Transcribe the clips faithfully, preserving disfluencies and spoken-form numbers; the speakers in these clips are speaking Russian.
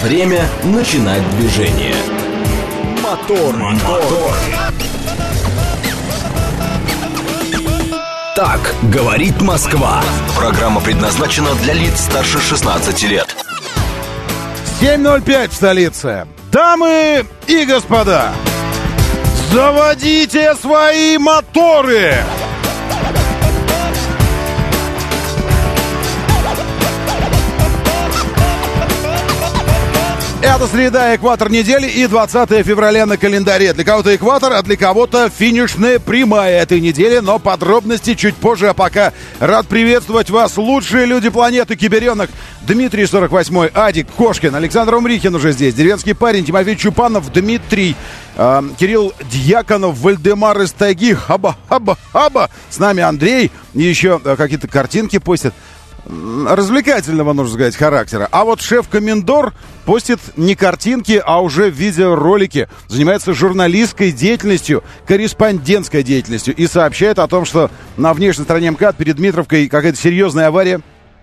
Время начинать движение. Мотор, мотор. Так говорит Москва. Программа предназначена для лиц старше шестнадцати лет. семь ноль пять в столице. Дамы и господа, заводите свои моторы! Это среда, экватор недели и двадцатое февраля на календаре. Для кого-то экватор, а для кого-то финишная прямая этой недели. Но подробности чуть позже, а пока рад приветствовать вас, лучшие люди планеты Киберенок. Дмитрий сорок восьмой, Адик, Кошкин, Александр Умрихин уже здесь, деревенский парень, Тимофей Чупанов, Дмитрий, э, Кирилл Дьяконов, Вальдемар из тайги, хаба, хаба, хаба. С нами Андрей, и еще э, какие-то картинки постит. Развлекательного, нужно сказать, характера. А вот шеф-комендор постит не картинки, а уже видеоролики. Занимается журналистской деятельностью, корреспондентской деятельностью. И сообщает о том, что на внешней стороне МКАД перед Дмитровкой какая-то серьезная авария.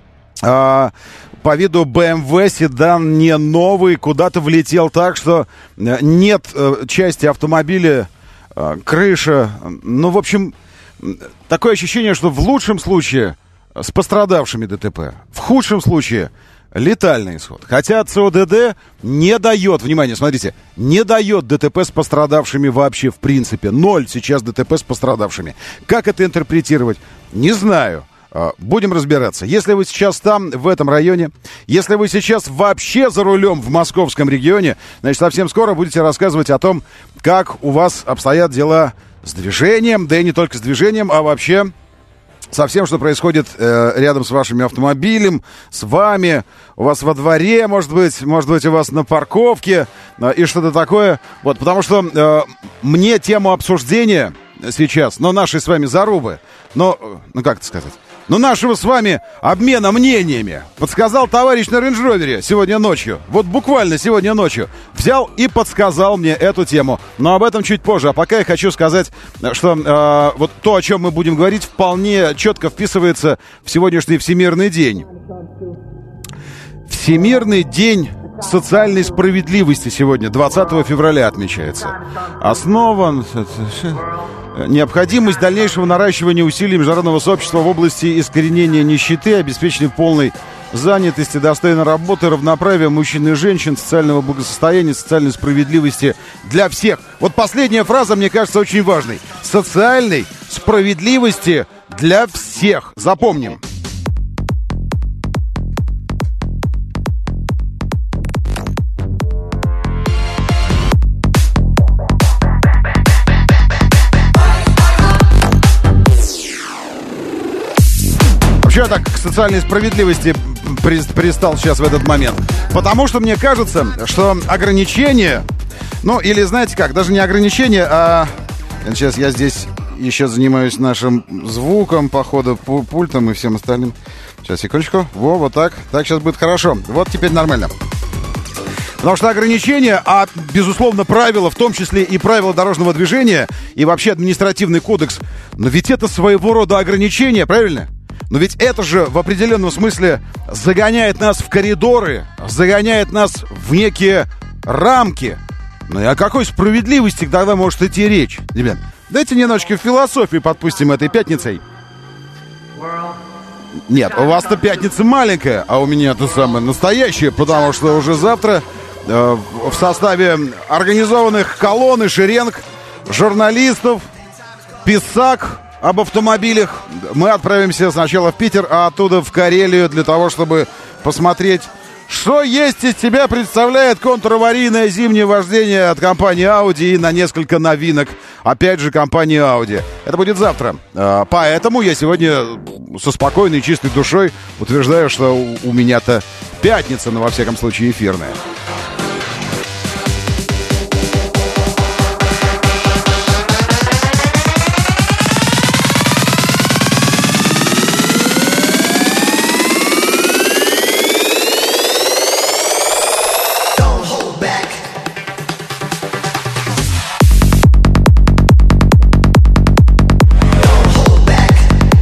А, по виду бэ эм вэ седан не новый, куда-то влетел так, что нет а, части автомобиля, а, крыша. Ну, в общем, такое ощущение, что в лучшем случае с пострадавшими ДТП, в худшем случае летальный исход. Хотя ЦОДД не дает, внимание, смотрите, не дает ДТП с пострадавшими вообще в принципе. Ноль сейчас ДТП с пострадавшими. Как это интерпретировать? Не знаю. Будем разбираться. Если вы сейчас там, в этом районе, если вы сейчас вообще за рулем в московском регионе, значит, совсем скоро будете рассказывать о том, как у вас обстоят дела с движением, да и не только с движением, а вообще со всем, что происходит э, рядом с вашим автомобилем, с вами, у вас во дворе, может быть, может быть, у вас на парковке э, и что-то такое. Вот, потому что э, мне тему обсуждения сейчас, но нашей с вами зарубы, но, ну как это сказать, ну нашего с вами обмена мнениями подсказал товарищ на рейндж-ровере сегодня ночью. Вот буквально сегодня ночью взял и подсказал мне эту тему. Но об этом чуть позже. А пока я хочу сказать, что э, вот то, о чем мы будем говорить, вполне четко вписывается в сегодняшний Всемирный день. Всемирный день социальной справедливости сегодня, двадцатого февраля, отмечается. Основан необходимость дальнейшего наращивания усилий международного сообщества в области искоренения нищеты, обеспечения полной занятости, достойной работы, равноправия мужчин и женщин, социального благосостояния, социальной справедливости для всех. Вот последняя фраза, мне кажется, очень важной. Социальной справедливости для всех. Запомним. Почему я так к социальной справедливости пристал сейчас в этот момент? Потому что мне кажется, что ограничения, ну или знаете как, даже не ограничения, а сейчас я здесь еще занимаюсь нашим звуком, походу, пультом и всем остальным. Сейчас, секундочку. Во, вот так. Так, сейчас будет хорошо. Вот теперь нормально. Потому что ограничения, а, безусловно, правила, в том числе и правила дорожного движения, и вообще административный кодекс, но ведь это своего рода ограничения, правильно? Но ведь это же в определенном смысле загоняет нас в коридоры, загоняет нас в некие рамки. Ну и о какой справедливости тогда может идти речь? Ребят, дайте немножечко философии подпустим этой пятницей. Нет, у вас-то пятница маленькая, а у меня-то самая настоящая, потому что уже завтра э, в составе организованных колонн и шеренг журналистов, писак об автомобилях мы отправимся сначала в Питер, а оттуда в Карелию для того, чтобы посмотреть, что есть из себя представляет контраварийное зимнее вождение от компании Audi и на несколько новинок, опять же, компании Audi. Это будет завтра. Поэтому я сегодня со спокойной и чистой душой утверждаю, что у меня-то пятница, но во всяком случае эфирная.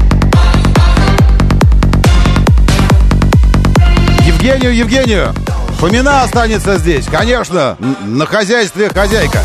Евгению, Евгению, Фомина останется здесь, конечно, на хозяйстве хозяйка.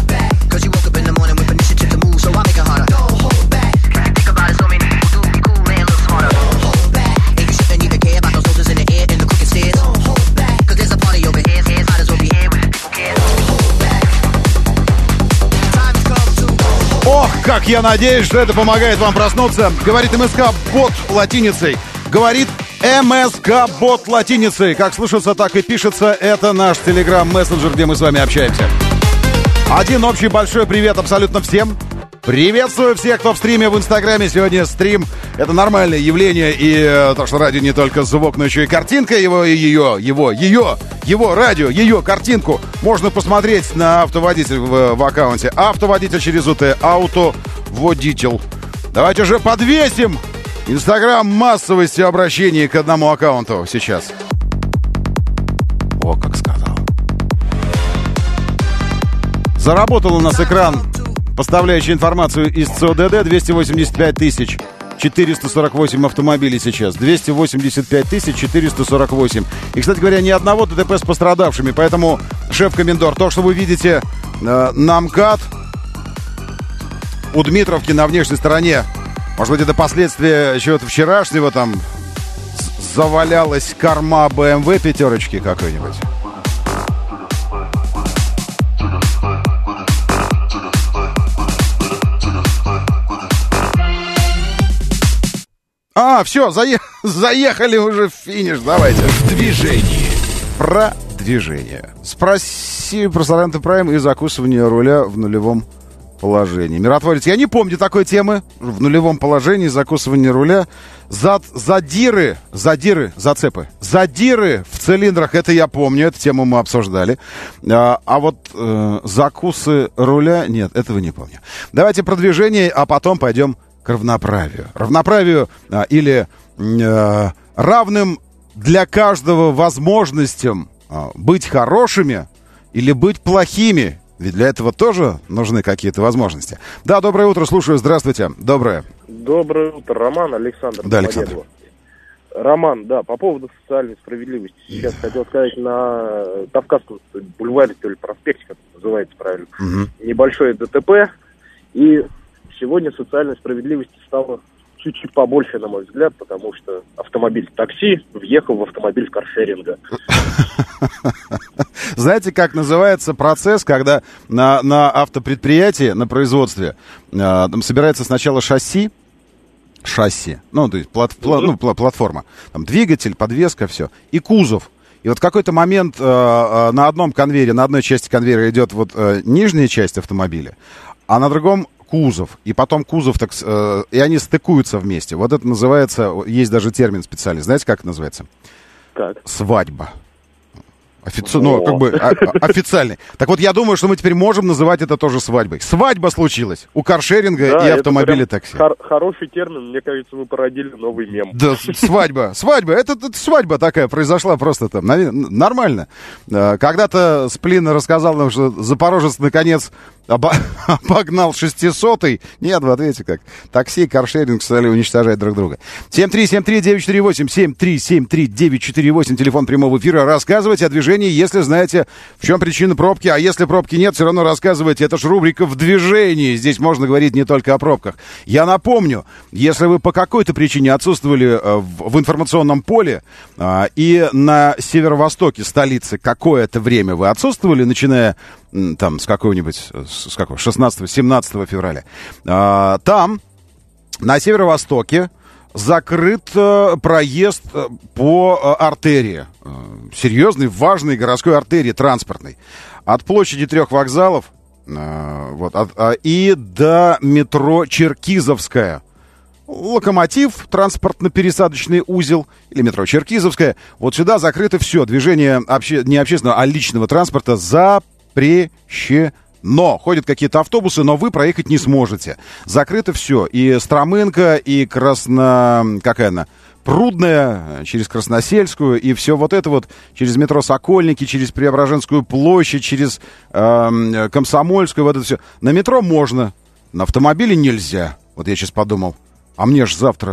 Ох, как я надеюсь, что это помогает вам проснуться. Говорит МСК-бот латиницей. Говорит МСК-бот латиницей. Как слышится, так и пишется. Это наш телеграм-мессенджер, где мы с вами общаемся. Один общий большой привет абсолютно всем. Приветствую всех, кто в стриме в Инстаграме. Сегодня стрим — это нормальное явление. И э, то, что радио не только звук, но еще и картинка его, и ее, его, ее, его радио, ее картинку можно посмотреть на автоводитель в, в аккаунте. Автоводитель через УТ, автоводитель. Давайте уже подвесим Инстаграм массовостью обращений к одному аккаунту сейчас. О, как сказал. Заработал у нас экран, поставляющий информацию из ЦОДД. Двести восемьдесят пять тысяч четыреста сорок восемь автомобилей сейчас. двести восемьдесят пять тысяч четыреста сорок восемь. И, кстати говоря, ни одного ДТП с пострадавшими. Поэтому, шеф-комендор, то, что вы видите э, на МКАД у Дмитровки на внешней стороне, может быть, это последствия чего-то вчерашнего, там завалялась корма БМВ пятерочки какой-нибудь. А, все, зае... заехали уже в финиш, давайте. В движении. Про движение. Спроси про Sorento Prime и закусывание руля в нулевом положении. Миротворец, я не помню такой темы. В нулевом положении закусывание руля. Зад... Задиры, задиры, зацепы. Задиры в цилиндрах, это я помню, эту тему мы обсуждали. А, а вот э, закусы руля, нет, этого не помню. Давайте про движение, а потом пойдем к равноправию. Равноправию а, или а, равным для каждого возможностям а, быть хорошими или быть плохими. Ведь для этого тоже нужны какие-то возможности. Да, доброе утро, слушаю. Здравствуйте. Доброе. Доброе утро, Роман, Александр. Да, Александр. Роман, да, по поводу социальной справедливости. Сейчас хотел сказать, на Кавказском бульваре, то ли проспекте, как это называется правильно, угу. небольшое ДТП. И сегодня социальной справедливости стало чуть-чуть побольше, на мой взгляд, потому что автомобиль такси въехал в автомобиль каршеринга. Знаете, как называется процесс, когда на, на автопредприятии, на производстве э, там собирается сначала шасси, шасси, ну, то есть плат, пла, ну, платформа, там двигатель, подвеска, все, и кузов. И вот в какой-то момент э, э, на одном конвейере, на одной части конвейера идет вот э, нижняя часть автомобиля, а на другом кузов, и потом кузов, так, э, и они стыкуются вместе. Вот это называется, есть даже термин специальный, знаете, как это называется? Как? Свадьба. Офици... Ну, как бы о- официальный. Так вот, я думаю, что мы теперь можем называть это тоже свадьбой. Свадьба случилась у каршеринга да, и автомобиля такси. Хор- хороший термин, мне кажется, вы породили новый мем. Да, свадьба, свадьба, это, это свадьба такая произошла просто там, нормально. Когда-то Сплин рассказал нам, что запорожец наконец обо- обогнал шестисотый. Нет, вот видите как. Такси и каршеринг стали уничтожать друг друга. семь три семь три девять четыре восемь, семь три семь три девять четыре восемь, телефон прямого эфира. Рассказывайте о движении, если знаете, в чем причина пробки. А если пробки нет, все равно рассказывайте. Это ж рубрика «В движении». Здесь можно говорить не только о пробках. Я напомню, если вы по какой-то причине отсутствовали в, в информационном поле а, и на северо-востоке столицы какое-то время вы отсутствовали, начиная там с какого-нибудь, с какого, шестнадцатого-семнадцатого февраля, а, там, на северо-востоке, закрыт э, проезд э, по э, артерии, э, серьезной, важной городской артерии транспортной, от площади трех вокзалов э, вот, от, э, и до метро Черкизовская. Локомотив, транспортно-пересадочный узел или метро Черкизовская. Вот сюда закрыто все. Движение обще... не общественного, а личного транспорта запрещено. Но ходят какие-то автобусы, но вы проехать не сможете. Закрыто все. И Стромынка, и Красно... Какая она? Прудная, через Красносельскую, и все вот это вот через метро Сокольники, через Преображенскую площадь, через э, Комсомольскую, вот это все. На метро можно, на автомобиле нельзя. Вот я сейчас подумал, а мне ж завтра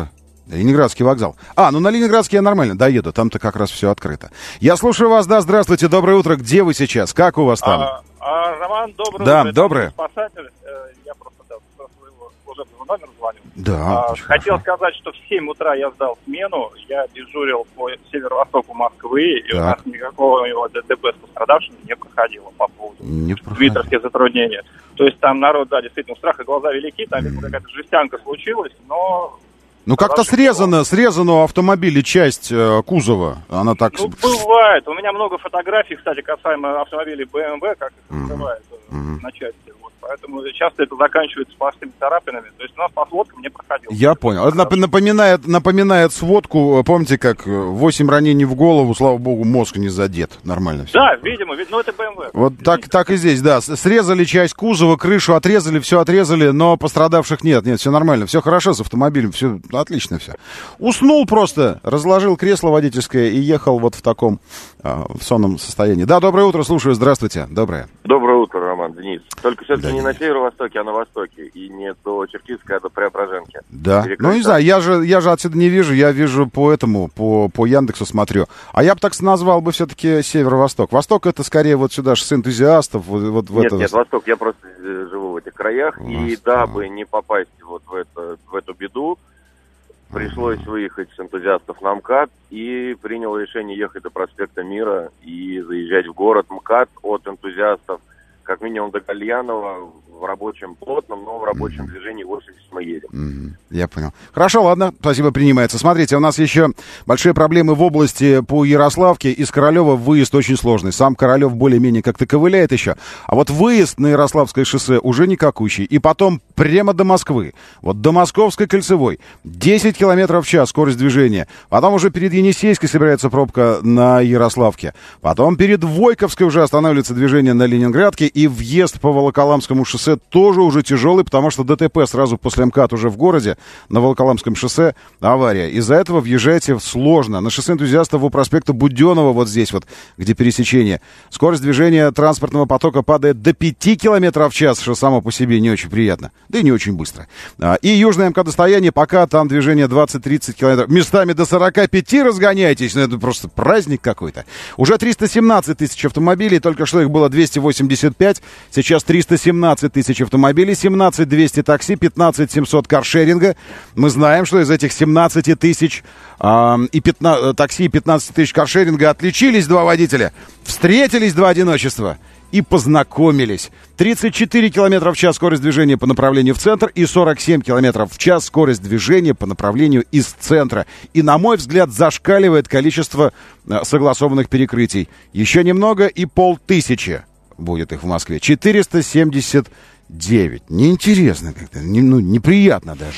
Ленинградский вокзал. А, ну на Ленинградский я нормально доеду, там-то как раз все открыто. Я слушаю вас, да, здравствуйте, доброе утро. Где вы сейчас? Как у вас там? А, а, Роман, доброе да, утро. Доброе. Спасатель. Я просто да, со своего служебного номера звоню. Да, а, Хотел хорошо. сказать, что в семь утра я сдал смену, я дежурил по северо-востоку Москвы, и так. у нас никакого ДТП с пострадавшими не проходило по поводу твиттерских затруднений. То есть там народ, да, действительно, страх и глаза велики, там mm. какая-то жестянка случилась, но... Ну, как-то срезано, срезано у автомобиля часть э, кузова. Она так... Ну, бывает. У меня много фотографий, кстати, касаемо автомобилей бэ эм вэ, как их называют mm-hmm. на части. Вот. Поэтому часто это заканчивается сплошными царапинами. То есть у нас по сводкам не проходило. Я понял. Это напоминает, напоминает сводку. Помните, как восемь ранений в голову, слава богу, мозг не задет. Нормально все. Да, видимо. Но это бэ эм вэ. Вот так, так и здесь, да. Срезали часть кузова, крышу отрезали, все отрезали, но пострадавших нет. Нет, все нормально. Все хорошо с автомобилем, все... Отлично все. Уснул просто, разложил кресло водительское и ехал вот в таком а, в сонном состоянии. Да, доброе утро, слушаю, здравствуйте. Доброе. Доброе утро, Роман, Денис. Только все-таки да, не Денис. На северо-востоке, а на востоке. И не до Черкизска, а до Преображенки. Да, ну не знаю, я же, я же отсюда не вижу, я вижу по этому, по, по Яндексу смотрю. А я бы так назвал бы все-таки северо-восток. Восток это скорее вот сюда шоссе энтузиастов. Вот, вот в нет, это... нет, Восток, я просто живу в этих краях. Восток. И дабы не попасть вот в, это, в эту беду, пришлось выехать с энтузиастов на МКАД и принял решение ехать до проспекта Мира и заезжать в город. МКАД от энтузиастов как минимум до Гальянова в рабочем плотном, но в рабочем mm-hmm. движении восемьдесят мы едем. Mm-hmm. Я понял. Хорошо, ладно, спасибо, принимается. Смотрите, у нас еще большие проблемы в области по Ярославке. Из Королева выезд очень сложный. Сам Королев более-менее как-то ковыляет еще. А вот выезд на Ярославское шоссе уже никакущий. И потом прямо до Москвы. Вот до Московской кольцевой. десять километров в час скорость движения. Потом уже перед Енисейской собирается пробка на Ярославке. Потом перед Войковской уже останавливается движение на Ленинградке. И въезд по Волоколамскому шоссе тоже уже тяжелый, потому что ДТП сразу после МКАД уже в городе, на Волоколамском шоссе авария. Из-за этого въезжаете сложно. На шоссе энтузиастов у проспекта Буденова, вот здесь вот, где пересечение, скорость движения транспортного потока падает до пяти километров в час, что само по себе не очень приятно, да и не очень быстро. И южное МКАД-достояние, пока там движение двадцать-тридцать километров, местами до сорока пяти разгоняетесь, ну это просто праздник какой-то. Уже триста семнадцать тысяч автомобилей, только что их было двести восемьдесят пять, сейчас триста семнадцать тысяч автомобилей, семнадцать двести такси, пятнадцать семьсот каршеринга. Мы знаем, что из этих семнадцати тысяч э, и пятнадцати, такси и пятнадцати тысяч каршеринга отличились два водителя, встретились два одиночества и познакомились. тридцать четыре километра в час скорость движения по направлению в центр и сорок семь километров в час скорость движения по направлению из центра. И, на мой взгляд, зашкаливает количество э, согласованных перекрытий. Еще немного и полтысячи будет их в Москве. четыреста семьдесят девять. Неинтересно как-то, не, ну, неприятно даже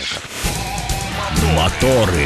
как-то. Моторы.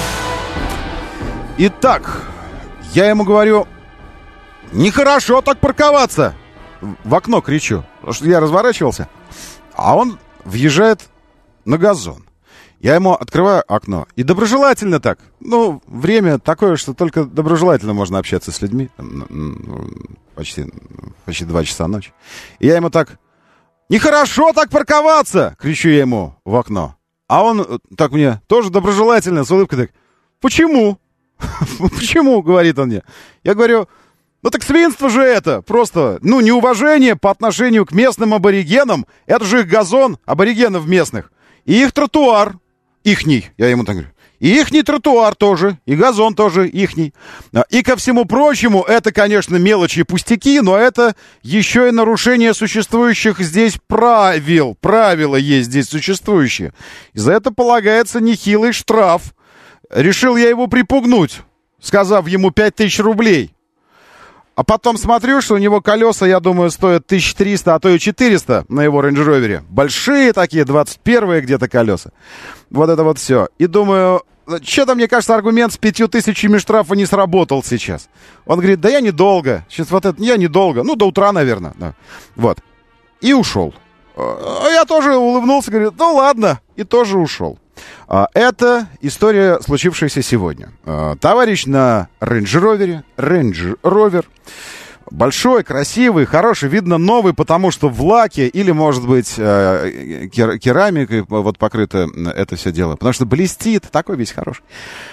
Итак, я ему говорю, нехорошо так парковаться. В окно кричу, потому что я разворачивался, а он въезжает на газон. Я ему открываю окно и доброжелательно так, ну, время такое, что только доброжелательно можно общаться с людьми, почти, почти два часа ночи. И я ему так, нехорошо так парковаться, кричу я ему в окно. А он так мне тоже доброжелательно, с улыбкой так, почему? Почему, говорит он мне. Я говорю, ну так свинство же это, просто, ну, неуважение по отношению к местным аборигенам, это же их газон аборигенов местных, и их тротуар. Ихний, я ему так говорю. И ихний тротуар тоже, и газон тоже ихний. И ко всему прочему, это, конечно, мелочи и пустяки, но это еще и нарушение существующих здесь правил. Правила есть здесь существующие. И за это полагается нехилый штраф. Решил я его припугнуть, сказав ему пять тысяч рублей. А потом смотрю, что у него колеса, я думаю, стоят тысяча триста, а то и четыреста на его Range Rover. Большие такие, двадцать первые где-то колеса. Вот это вот все. И думаю, что-то, мне кажется, аргумент с пятью тысячами штрафа не сработал сейчас. Он говорит, да я недолго. Сейчас вот это, я недолго. Ну, до утра, наверное. Да. Вот. И ушел. А я тоже улыбнулся, говорю, ну ладно. И тоже ушел. Это история, случившаяся сегодня. Товарищ на Range Rover, Range Rover Большой, красивый, хороший, видно новый, потому что в лаке или, может быть, э, кер- керамикой вот покрыто это все дело. Потому что блестит, такой весь хороший.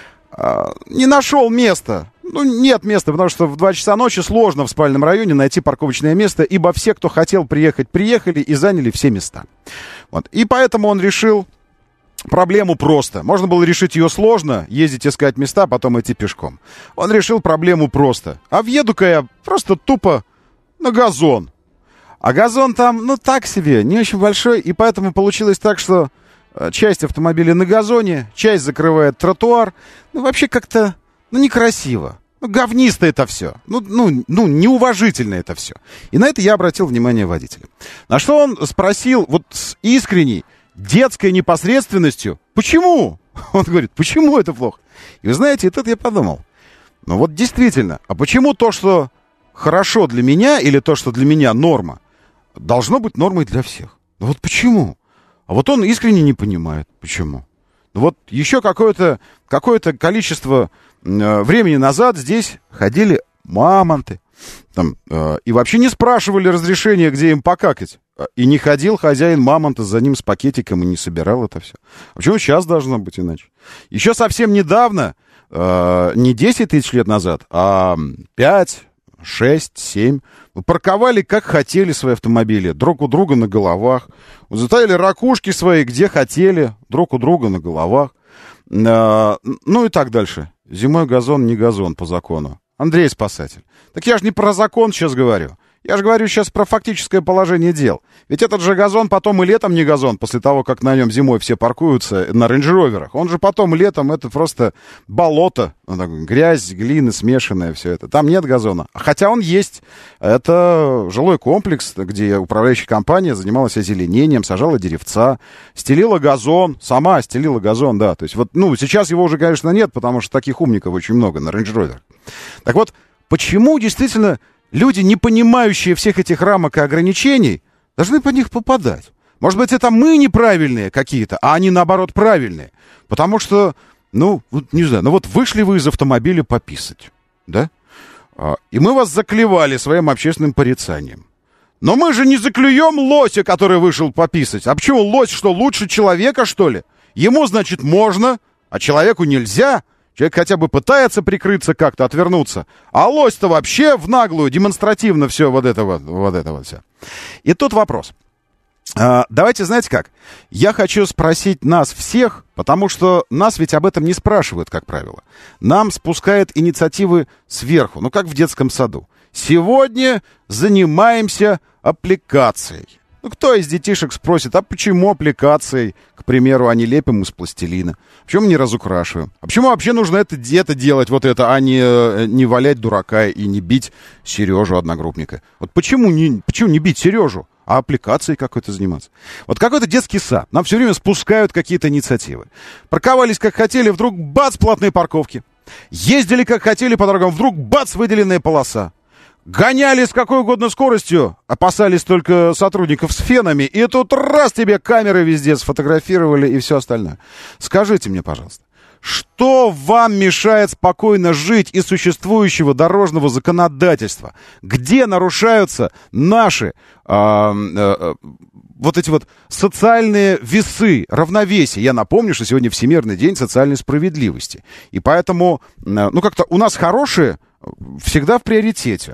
Э, не нашел места. Ну, нет места, потому что в два часа ночи сложно в спальном районе найти парковочное место, ибо все, кто хотел приехать, приехали и заняли все места. Вот. И поэтому он решил проблему просто. Можно было решить ее сложно, ездить искать места, потом идти пешком. Он решил проблему просто. А въеду-ка я просто тупо на газон. А газон там, ну, так себе, не очень большой, и поэтому получилось так, что часть автомобиля на газоне, часть закрывает тротуар. Ну, вообще как-то, ну, некрасиво. Ну, говнисто это все. Ну, ну, ну, неуважительно это все. И на это я обратил внимание водителя. На что он спросил, вот с искренней, детской непосредственностью, почему? Он говорит, почему это плохо? И вы знаете, и тут я подумал, ну вот действительно, а почему то, что хорошо для меня, или то, что для меня норма, должно быть нормой для всех? Ну вот почему? А вот он искренне не понимает, почему. Ну вот еще какое-то, какое-то количество э, времени назад здесь ходили мамонты, там, э, и вообще не спрашивали разрешения, где им покакать. И не ходил хозяин мамонта за ним с пакетиком и не собирал это все. А почему сейчас должно быть иначе? Еще совсем недавно, э, не десять тысяч лет назад, а пять, шесть, семь, парковали как хотели свои автомобили, друг у друга на головах. Затаяли ракушки свои, где хотели, друг у друга на головах. Э, ну и так дальше. Зимой газон не газон по закону. Андрей Спасатель. Так я же не про закон сейчас говорю. Я же говорю сейчас про фактическое положение дел. Ведь этот же газон потом и летом не газон, после того, как на нем зимой все паркуются на рейндж-роверах. Он же потом летом это просто болото, грязь, глина смешанная, все это. Там нет газона. Хотя он есть. Это жилой комплекс, где управляющая компания занималась озеленением, сажала деревца, стелила газон, сама стелила газон, да. То есть вот, ну, сейчас его уже, конечно, нет, потому что таких умников очень много на рейндж-роверах. Так вот, почему действительно люди, не понимающие всех этих рамок и ограничений, должны под них попадать? Может быть, это мы неправильные какие-то, а они, наоборот, правильные. Потому что, ну, вот, не знаю, ну вот вышли вы из автомобиля пописать, да? И мы вас заклевали своим общественным порицанием. Но мы же не заклюем лося, который вышел пописать. А почему лось, что, лучше человека, что ли? Ему, значит, можно, а человеку нельзя. Человек хотя бы пытается прикрыться как-то, отвернуться. А лось-то вообще в наглую, демонстративно все вот это вот, вот это вот все. И тут вопрос. А, давайте, знаете как? Я хочу спросить нас всех, потому что нас ведь об этом не спрашивают, как правило. Нам спускают инициативы сверху, ну как в детском саду. Сегодня занимаемся аппликацией. Ну, кто из детишек спросит, а почему аппликацией, к примеру, а не лепим из пластилина? Почему не разукрашиваем? А почему вообще нужно это где-то делать, вот это, а не, не валять дурака и не бить Сережу, одногруппника? Вот почему не, почему не бить Сережу, а аппликацией какой-то заниматься? Вот какой-то детский сад. Нам все время спускают какие-то инициативы. Парковались как хотели, вдруг бац, платные парковки. Ездили как хотели по дорогам, вдруг бац, выделенная полоса. Гоняли с какой угодно скоростью, опасались только сотрудников с фенами, и тут раз тебе камеры везде сфотографировали и все остальное. Скажите мне, пожалуйста, что вам мешает спокойно жить из существующего дорожного законодательства? Где нарушаются наши а, а, вот эти вот социальные весы, равновесие? Я напомню, что сегодня Всемирный день социальной справедливости. И поэтому, ну как-то у нас хорошие всегда в приоритете.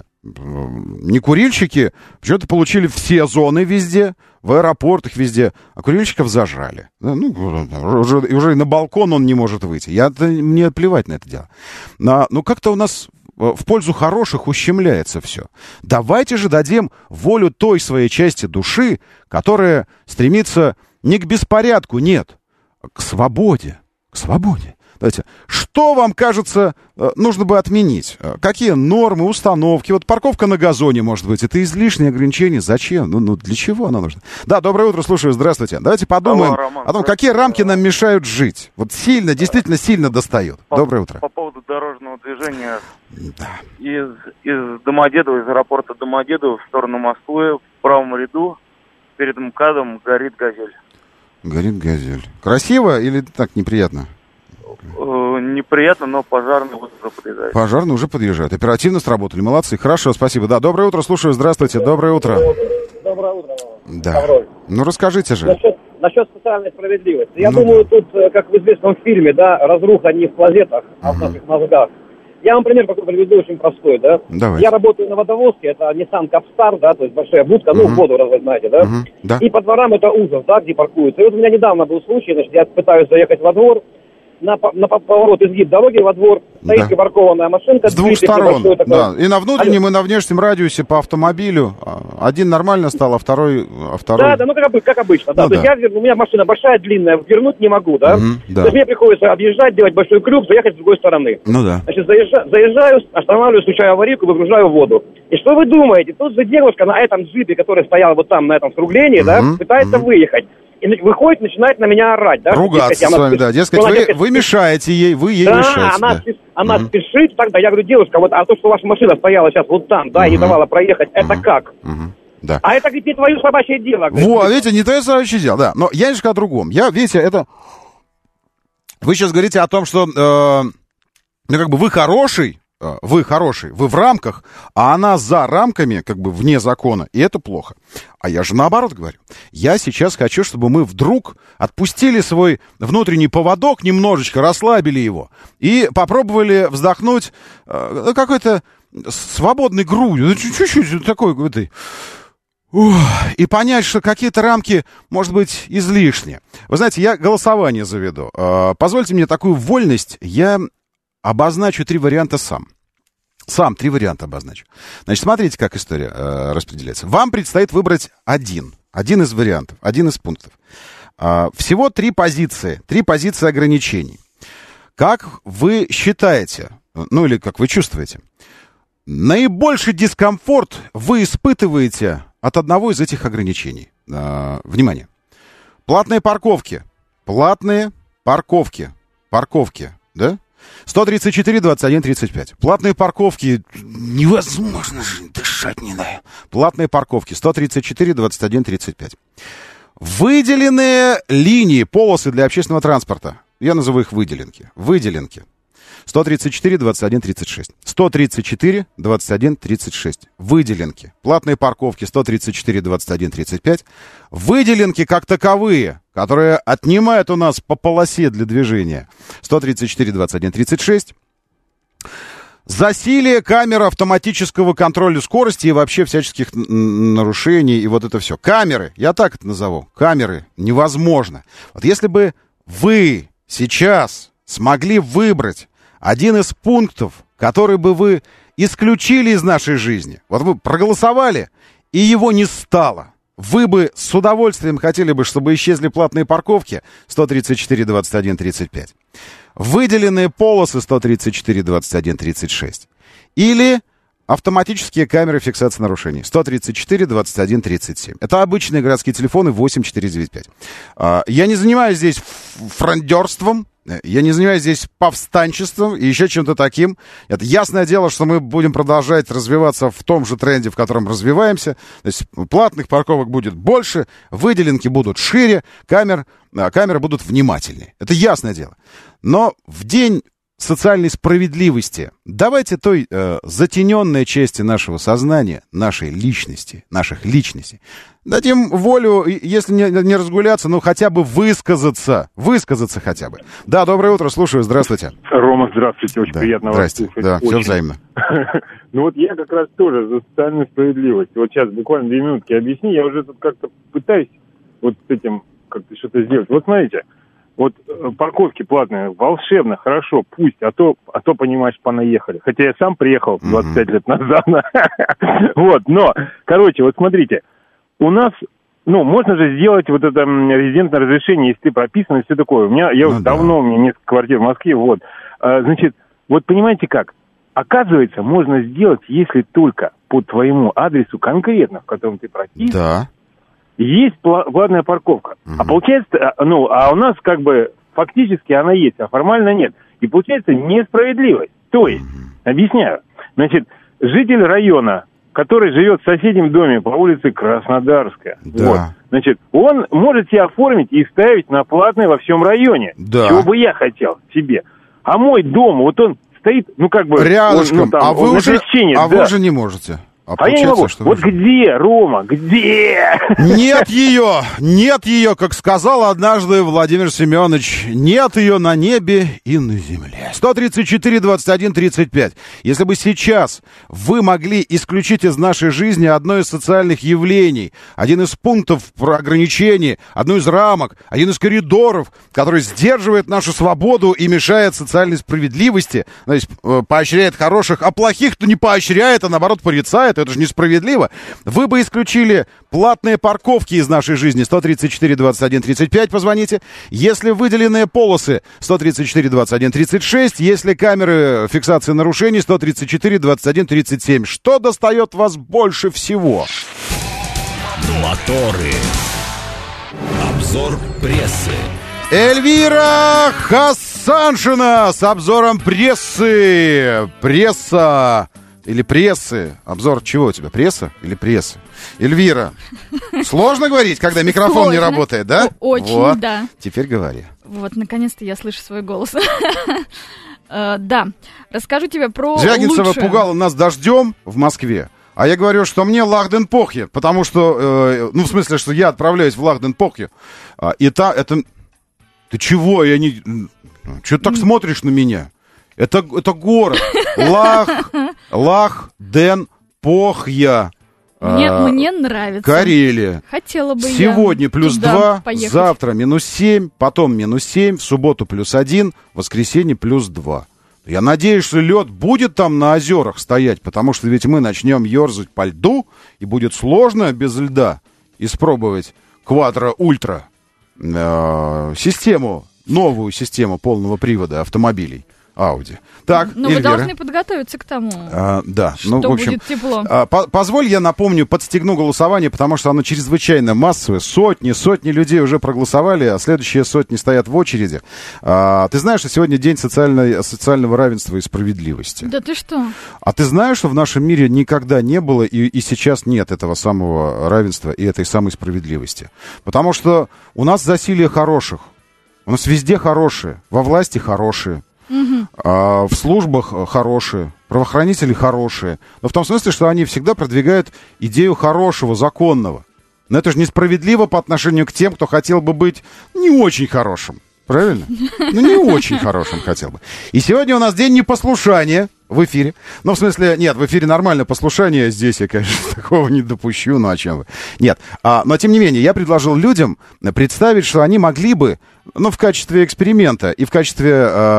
Не курильщики почему-то получили все зоны везде, в аэропортах везде, а курильщиков зажали. Ну, уже, уже на балкон он не может выйти. Я, мне плевать на это дело. Но, ну, как-то у нас в пользу хороших ущемляется все. Давайте же дадим волю той своей части души, которая стремится не к беспорядку, нет, а к свободе. К свободе. Давайте, что вам кажется, нужно бы отменить? Какие нормы, установки? Вот парковка на газоне, может быть, это излишнее ограничение. Зачем? Ну, ну для чего оно нужно? Да, доброе утро, слушаю, здравствуйте. Давайте подумаем Алло, Роман, о том, какие рамки нам мешают жить. Вот сильно, действительно сильно достает. По, доброе утро. По поводу дорожного движения да. из, из Домодедово, из аэропорта Домодедово в сторону Москвы, в правом ряду перед МКАДом горит «Газель». Горит «Газель». Красиво или так неприятно? неприятно, но пожарные вот уже подъезжают. Пожарные уже подъезжают. Оперативно сработали. Молодцы. Хорошо, спасибо. Да, доброе утро. Слушаю. Здравствуйте. Доброе утро. Доброе утро. Да. Ну, расскажите же. Насчет, насчет социальной справедливости. Я ну, думаю, тут, как в известном фильме, да, разруха не в клозетах, а в наших мозгах. Я вам пример какой приведу, очень простой, да. Давай. Я работаю на водовозке, это Nissan Capstar, да, то есть большая будка, uh-huh. ну, воду, раз вы знаете, да? Uh-huh. Да. И по дворам это ужас, да, где паркуются. И вот у меня недавно был случай, значит, я пытаюсь заехать во двор, на, на поворот изгиб дороги во двор, стоит да. припаркованная машинка. С двух сторон, такой... да. И на внутреннем, а... и на внешнем радиусе по автомобилю. Один нормально стал, а второй... А второй... Да, да, ну как, как обычно. Да. Ну, то да. есть я, у меня машина большая, длинная, вернуть не могу, да? Mm-hmm, да. То есть мне приходится объезжать, делать большой крюк, заехать с другой стороны. Ну да. Значит, заезжаю, заезжаю останавливаюсь, включаю аварийку, выгружаю воду. И что вы думаете? Тут же девушка на этом джипе, который стоял вот там, на этом скруглении, mm-hmm, да, пытается mm-hmm. выехать. И выходит, начинает на меня орать, да? Ругаться дескать, с вами, спеш... да. Дескать, вы, дескать, вы мешаете ей, вы ей да, мешаете. Она, да, она угу. спешит тогда. Я говорю, девушка, вот, а то, что ваша машина стояла сейчас вот там, да, угу. и не давала проехать, угу. это как? Угу. Да. А это ведь не твое собачье дело. Во, видите, не твое собачье дело, да. Но я немножко о другом. Я, видите, это... Вы сейчас говорите о том, что, э, ну, как бы вы хороший, вы хороший, вы в рамках, а она за рамками, как бы вне закона, и это плохо. А я же наоборот говорю. Я сейчас хочу, чтобы мы вдруг отпустили свой внутренний поводок, немножечко расслабили его, и попробовали вздохнуть э, какой-то свободной грудью, ну, чуть-чуть такой, этой, и понять, что какие-то рамки, может быть, излишние. Вы знаете, я голосование заведу. Э, позвольте мне такую вольность, я... обозначу три варианта сам. Сам три варианта обозначу. Значит, смотрите, как история э, распределяется. Вам предстоит выбрать один. Один из вариантов, один из пунктов. Э, всего три позиции. Три позиции ограничений. Как вы считаете, ну или как вы чувствуете, наибольший дискомфорт вы испытываете от одного из этих ограничений? Э, внимание. Платные парковки. Платные парковки. Парковки, да? сто тридцать четыре двадцать один тридцать пять. Платные парковки невозможно же, дышать не даю. Платные парковки сто тридцать четыре двадцать один тридцать пять. Выделенные линии, полосы для общественного транспорта. Я назову их выделенки. Выделенки. сто тридцать четыре двадцать один тридцать шесть. сто тридцать четыре двадцать один тридцать шесть. Выделенки. Платные парковки сто тридцать четыре двадцать один тридцать пять. Выделенки как таковые, которые отнимают у нас по полосе для движения. сто тридцать четыре двадцать один тридцать шесть. Засилие камер автоматического контроля скорости и вообще всяческих нарушений, и вот это все. Камеры, я так это назову. Камеры невозможно. Вот если бы вы сейчас смогли выбрать один из пунктов, который бы вы исключили из нашей жизни, вот вы проголосовали, и его не стало, вы бы с удовольствием хотели бы, чтобы исчезли платные парковки сто тридцать четыре двадцать один тридцать пять, выделенные полосы сто тридцать четыре двадцать один тридцать шесть или автоматические камеры фиксации нарушений сто тридцать четыре двадцать один тридцать семь. Это обычные городские телефоны восемь четыре девять пять. Я не занимаюсь здесь фрондерством, я не занимаюсь здесь повстанчеством и еще чем-то таким. Это ясное дело, что мы будем продолжать развиваться в том же тренде, в котором развиваемся. То есть платных парковок будет больше, выделенки будут шире, камер, камеры будут внимательнее. Это ясное дело. Но в день социальной справедливости давайте той э, затененной части нашего сознания, нашей личности, наших личностей, дадим волю, если не, не разгуляться, ну хотя бы высказаться, высказаться хотя бы. Да, доброе утро, слушаю, здравствуйте. Рома, здравствуйте, очень да, приятно вас слушать. Да, очень. Все взаимно. Ну вот я как раз тоже за социальную справедливость. Вот сейчас буквально две минутки объясни, я уже тут как-то пытаюсь вот с этим как-то что-то сделать. Вот смотрите. Вот парковки платные, волшебно, хорошо, пусть, а то, а то понимаешь, понаехали. Хотя я сам приехал двадцать пять лет назад. Вот, но, короче, вот смотрите, у нас, ну, можно же сделать вот это резидентное разрешение, если ты прописан и все такое. У меня, я вот давно, у меня несколько квартир в Москве, вот. Значит, вот понимаете как? Оказывается, можно сделать, если только по твоему адресу конкретно, в котором ты прописан. Да. Есть платная парковка. Uh-huh. А получается, ну, а у нас как бы фактически она есть, а формально нет. И получается несправедливость. То есть, uh-huh. объясняю, значит, житель района, который живет в соседнем доме по улице Краснодарская, да. вот, значит, он может себе оформить и ставить на платное во всем районе. Да. Чего бы я хотел себе. А мой дом, вот он стоит, ну как бы... Рядышком, он, ну, там, а вы уже, а да. вы уже не можете. А, а я не могу. Вот вы... где, Рома, где? Нет ее, нет ее, как сказал однажды Владимир Семенович, нет ее на небе и на земле. сто тридцать четыре двадцать один тридцать пять. Если бы сейчас вы могли исключить из нашей жизни одно из социальных явлений, один из пунктов ограничений, одну из рамок, один из коридоров, который сдерживает нашу свободу и мешает социальной справедливости, то есть поощряет хороших, а плохих-то не поощряет, а наоборот порицает, это же несправедливо. Вы бы исключили платные парковки из нашей жизни. сто тридцать четыре двадцать один тридцать пять, позвоните. Если выделенные полосы, сто тридцать четыре двадцать один тридцать шесть. Если камеры фиксации нарушений, сто тридцать четыре двадцать один тридцать семь. Что достает вас больше всего? Моторы. Обзор прессы. Эльвира Хасаншина с обзором прессы. Пресса... Или прессы. Обзор чего у тебя? Пресса или пресса? Эльвира, сложно говорить, когда микрофон сложно. Не работает, да? Очень, вот. Да. Теперь говори. Вот, наконец-то я слышу свой голос. Да, расскажу тебе про Звягинцева пугала нас дождем в Москве. А я говорю, что мне Лахден-Похье, потому что, ну, в смысле, что я отправляюсь в Лахден-Похье. И та, это... Ты чего? Я не... Чего ты так смотришь на меня? Это, это город. Лах, Лах, Ден, Похья. Мне, а, мне нравится. Карелия. Хотела бы Сегодня я плюс два, завтра минус семь, потом минус семь, в субботу плюс один, в воскресенье плюс два. Я надеюсь, что лед будет там на озерах стоять, потому что ведь мы начнем ерзать по льду, и будет сложно без льда испробовать квадро-ультра э, систему, новую систему полного привода автомобилей. Ауди. Так, но Эльвира. Вы должны подготовиться к тому, а, да. что ну, в общем, будет тепло. А, по- позволь, я напомню, подстегну голосование, потому что оно чрезвычайно массовое. Сотни, сотни людей уже проголосовали, а следующие сотни стоят в очереди. А, ты знаешь, что сегодня день социальной, социального равенства и справедливости? Да ты что? А ты знаешь, что в нашем мире никогда не было и, и сейчас нет этого самого равенства и этой самой справедливости? Потому что у нас засилие хороших. У нас везде хорошие, во власти хорошие. Угу. А, в службах хорошие, правоохранители хорошие. Но в том смысле, что они всегда продвигают идею хорошего, законного. Но это же несправедливо по отношению к тем, кто хотел бы быть не очень хорошим. Правильно? Ну, не очень хорошим хотел бы. И сегодня у нас день непослушания в эфире. Ну, в смысле, нет, в эфире нормальное послушание. Здесь я, конечно, такого не допущу. Ну, о чем вы? Нет. А, но, тем не менее, я предложил людям представить, что они могли бы, ну, в качестве эксперимента и в качестве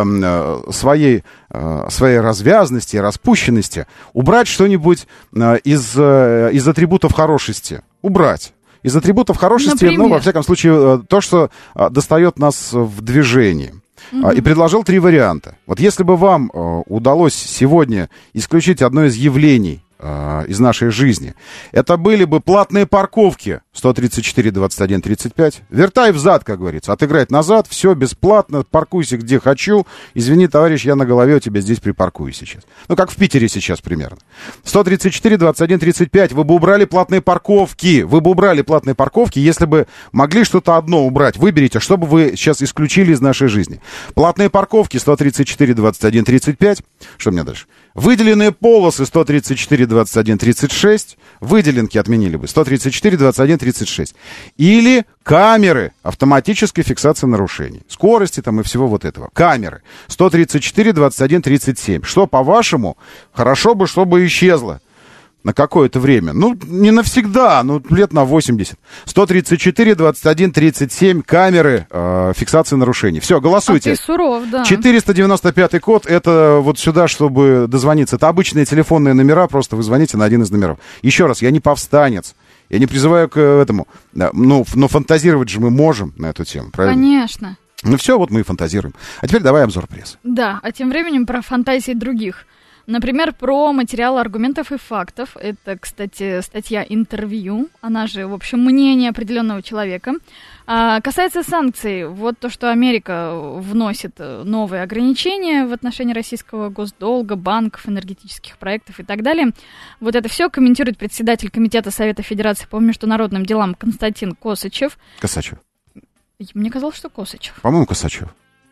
э, своей, э, своей развязности, распущенности убрать что-нибудь э, из, э, из атрибутов хорошести. Убрать. Из атрибутов хорошести, Например? ну, во всяком случае, то, что а, достает нас в движении. Mm-hmm. А, и предложил три варианта. Вот если бы вам а, удалось сегодня исключить одно из явлений а, из нашей жизни, это были бы платные парковки. сто тридцать четыре двадцать один тридцать пять. Вертай взад, как говорится. Отыграть назад, все бесплатно, паркуйся где хочу. Извини, товарищ, я на голове у тебя здесь припаркую сейчас. Ну, как в Питере сейчас примерно. сто тридцать четыре двадцать один тридцать пять. Вы бы убрали платные парковки. Вы бы убрали платные парковки, если бы могли что-то одно убрать. Выберите, что бы вы сейчас исключили из нашей жизни. Платные парковки сто тридцать четыре двадцать один тридцать пять. Что у меня дальше? Выделенные полосы сто тридцать четыре двадцать один тридцать шесть. Выделенки отменили бы сто тридцать четыре двадцать один тридцать шесть. Или камеры автоматической фиксации нарушений. Скорости там и всего вот этого. Камеры сто тридцать четыре двадцать один тридцать семь. Что, по-вашему, хорошо бы, чтобы исчезло на какое-то время? Ну, не навсегда, ну, лет на восемьдесят. сто тридцать четыре двадцать один тридцать семь. Камеры э, фиксации нарушений. Все, голосуйте. А ты суров, да. четыреста девяносто пятый код, это вот сюда, чтобы дозвониться. Это обычные телефонные номера, просто вы звоните на один из номеров. Еще раз, я не повстанец. Я не призываю к этому. Ну, но фантазировать же мы можем на эту тему, правильно? Конечно. Ну все, вот мы и фантазируем. А теперь давай обзор прессы. Да, а тем временем про фантазии других. Например, про материалы аргументов и фактов. Это, кстати, статья «Интервью». Она же, в общем, мнение определенного человека. А, касается санкций. Вот то, что Америка вносит новые ограничения в отношении российского госдолга, банков, энергетических проектов и так далее. Вот это все комментирует председатель Комитета Совета Федерации по международным делам Константин Косачев. Косачев. Мне казалось, что Косачев. По-моему, Косачев.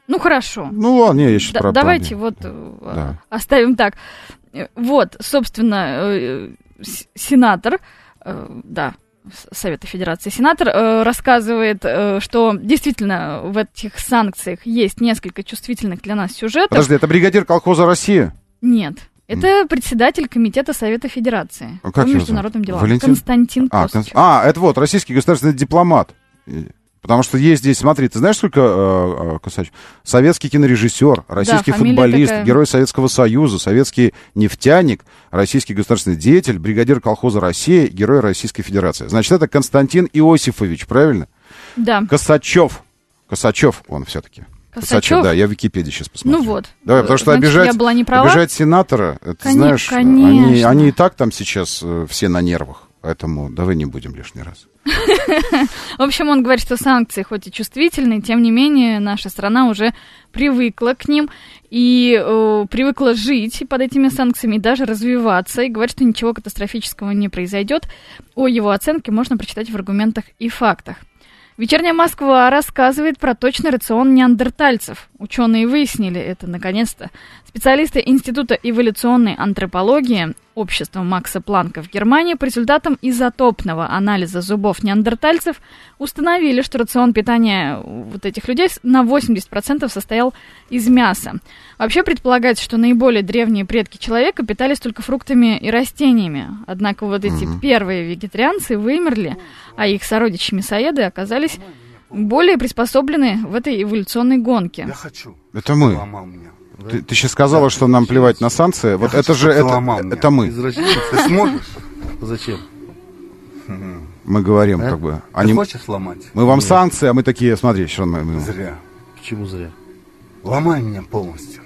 Ну, хорошо. Ну, ладно, не, я сейчас да, про Давайте план. вот да. оставим так. Вот, собственно, сенатор, да, Совета Федерации сенатор рассказывает, что действительно в этих санкциях есть несколько чувствительных для нас сюжетов. Подожди, это бригадир колхоза «Россия»? Нет. Это председатель Комитета Совета Федерации а по международным делам. Валентин? Константин а, Косачев. А, это вот, российский государственный дипломат. Потому что есть здесь, смотри, ты знаешь, сколько э, Косачев? Советский кинорежиссер, российский да, футболист, такая... герой Советского Союза, советский нефтяник, российский государственный деятель, бригадир колхоза «Россия», герой Российской Федерации. Значит, это Константин Иосифович, правильно? Да. Косачев. Косачев он все-таки. Косачев? Да, я в Википедии сейчас посмотрю. Ну вот. Давай, потому что Значит, обижать, я была не права? обижать сенатора, это, Кон- знаешь, конечно. они, они и так там сейчас э, все на нервах. Поэтому давай не будем лишний раз. В общем, он говорит, что санкции хоть и чувствительные, тем не менее наша страна уже привыкла к ним и э, привыкла жить под этими санкциями и даже развиваться. И говорит, что ничего катастрофического не произойдет. О его оценке можно прочитать в аргументах и фактах. «Вечерняя Москва» рассказывает про точный рацион неандертальцев. Ученые выяснили это наконец-то. Специалисты Института эволюционной антропологии общества Макса Планка в Германии по результатам изотопного анализа зубов неандертальцев установили, что рацион питания вот этих людей на восемьдесят процентов состоял из мяса. Вообще предполагается, что наиболее древние предки человека питались только фруктами и растениями. Однако вот эти mm-hmm. первые вегетарианцы вымерли, а их сородичи-мясоеды оказались более приспособлены в этой эволюционной гонке. Я хочу. Это мы. Ты, ты сейчас сказала, что нам плевать на санкции. Я вот это же это, это мы. Ты сможешь? Зачем? Мы говорим, а? как бы. Ты они... хочешь сломать? Мы вам Нет. санкции, а мы такие, смотри, что мы. Зря. Почему зря? Ломай меня полностью.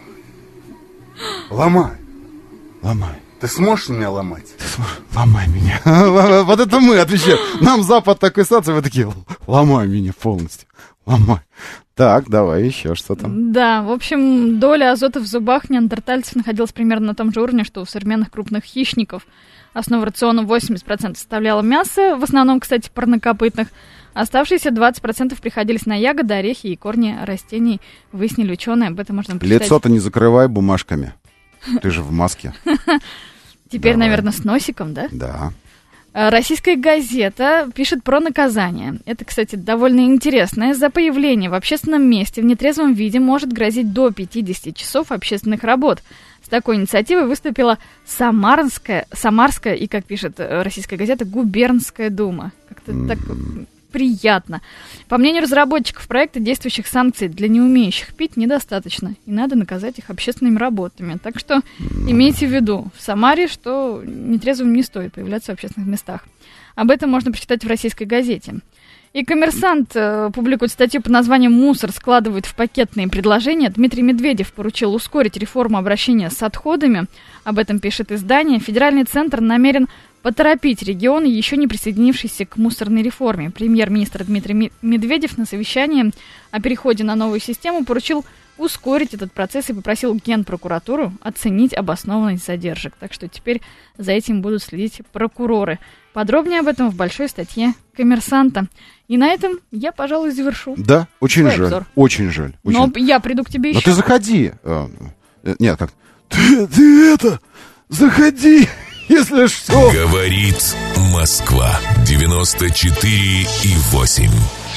Ломай. Ломай. Ты сможешь меня ломать? Ты сможешь... Ломай меня. Вот это мы отвечаем. Нам Запад такой санкции, вы такие, ломай меня полностью. Ломай. Так, давай еще что там. Да, в общем, доля азота в зубах неандертальцев находилась примерно на том же уровне, что у современных крупных хищников. Основу рациона восемьдесят процентов составляло мясо, в основном, кстати, парнокопытных. Оставшиеся двадцать процентов приходились на ягоды, орехи и корни растений, выяснили ученые. Об этом можно почитать. Лицо-то не закрывай бумажками. Ты же в маске. Теперь, наверное, с носиком, да? Да. Российская газета пишет про наказание. Это, кстати, довольно интересно. За появление в общественном месте в нетрезвом виде может грозить до пятьдесят часов общественных работ. С такой инициативой выступила Самарская, Самарская и, как пишет Российская газета, Губернская дума. Как-то mm-hmm. так приятно. По мнению разработчиков проекта, действующих санкций для неумеющих пить недостаточно, и надо наказать их общественными работами. Так что имейте в виду в Самаре, что нетрезвым не стоит появляться в общественных местах. Об этом можно прочитать в Российской газете. И «Коммерсант» э, публикует статью под названием «Мусор складывают в пакетные предложения». Дмитрий Медведев поручил ускорить реформу обращения с отходами. Об этом пишет издание. Федеральный центр намерен поторопить регионы, еще не присоединившиеся к мусорной реформе. Премьер-министр Дмитрий Медведев на совещании о переходе на новую систему поручил ускорить этот процесс и попросил Генпрокуратуру оценить обоснованность задержек. Так что теперь за этим будут следить прокуроры. Подробнее об этом в большой статье «Коммерсанта». И на этом я, пожалуй, завершу. Да, очень жаль, обзор. очень жаль. Очень... Но я приду к тебе еще. Но ты заходи. Нет, как? Ты, ты это, заходи, если что. Говорит Москва. девяносто четыре и восемь.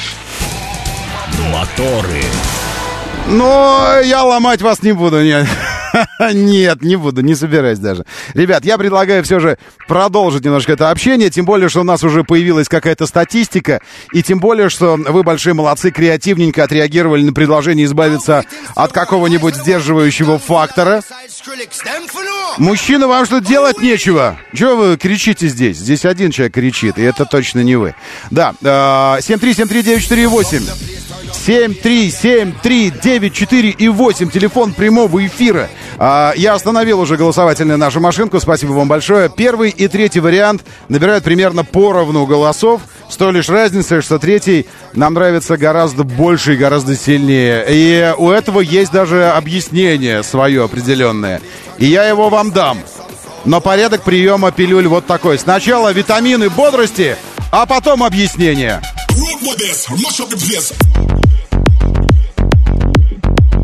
Моторы. Но я ломать вас не буду, нет. Нет, не буду, не собираюсь даже. Ребят, я предлагаю все же продолжить немножко это общение, тем более, что у нас уже появилась какая-то статистика, и тем более, что вы большие молодцы, креативненько отреагировали на предложение избавиться от какого-нибудь сдерживающего фактора. Мужчина, вам что, делать нечего? Чего вы кричите здесь? Здесь один человек кричит, и это точно не вы. Да, семь три семь три девять четыре восемь. семь три семь три девять четыре и восемь. Телефон прямого эфира. А, я остановил уже голосовательную нашу машинку. Спасибо вам большое. Первый и третий вариант набирают примерно поровну голосов. С той лишь разницей, что третий нам нравится гораздо больше и гораздо сильнее. И у этого есть даже объяснение свое определенное. И я его вам дам. Но порядок приема пилюль вот такой. Сначала витамины бодрости, а потом объяснение.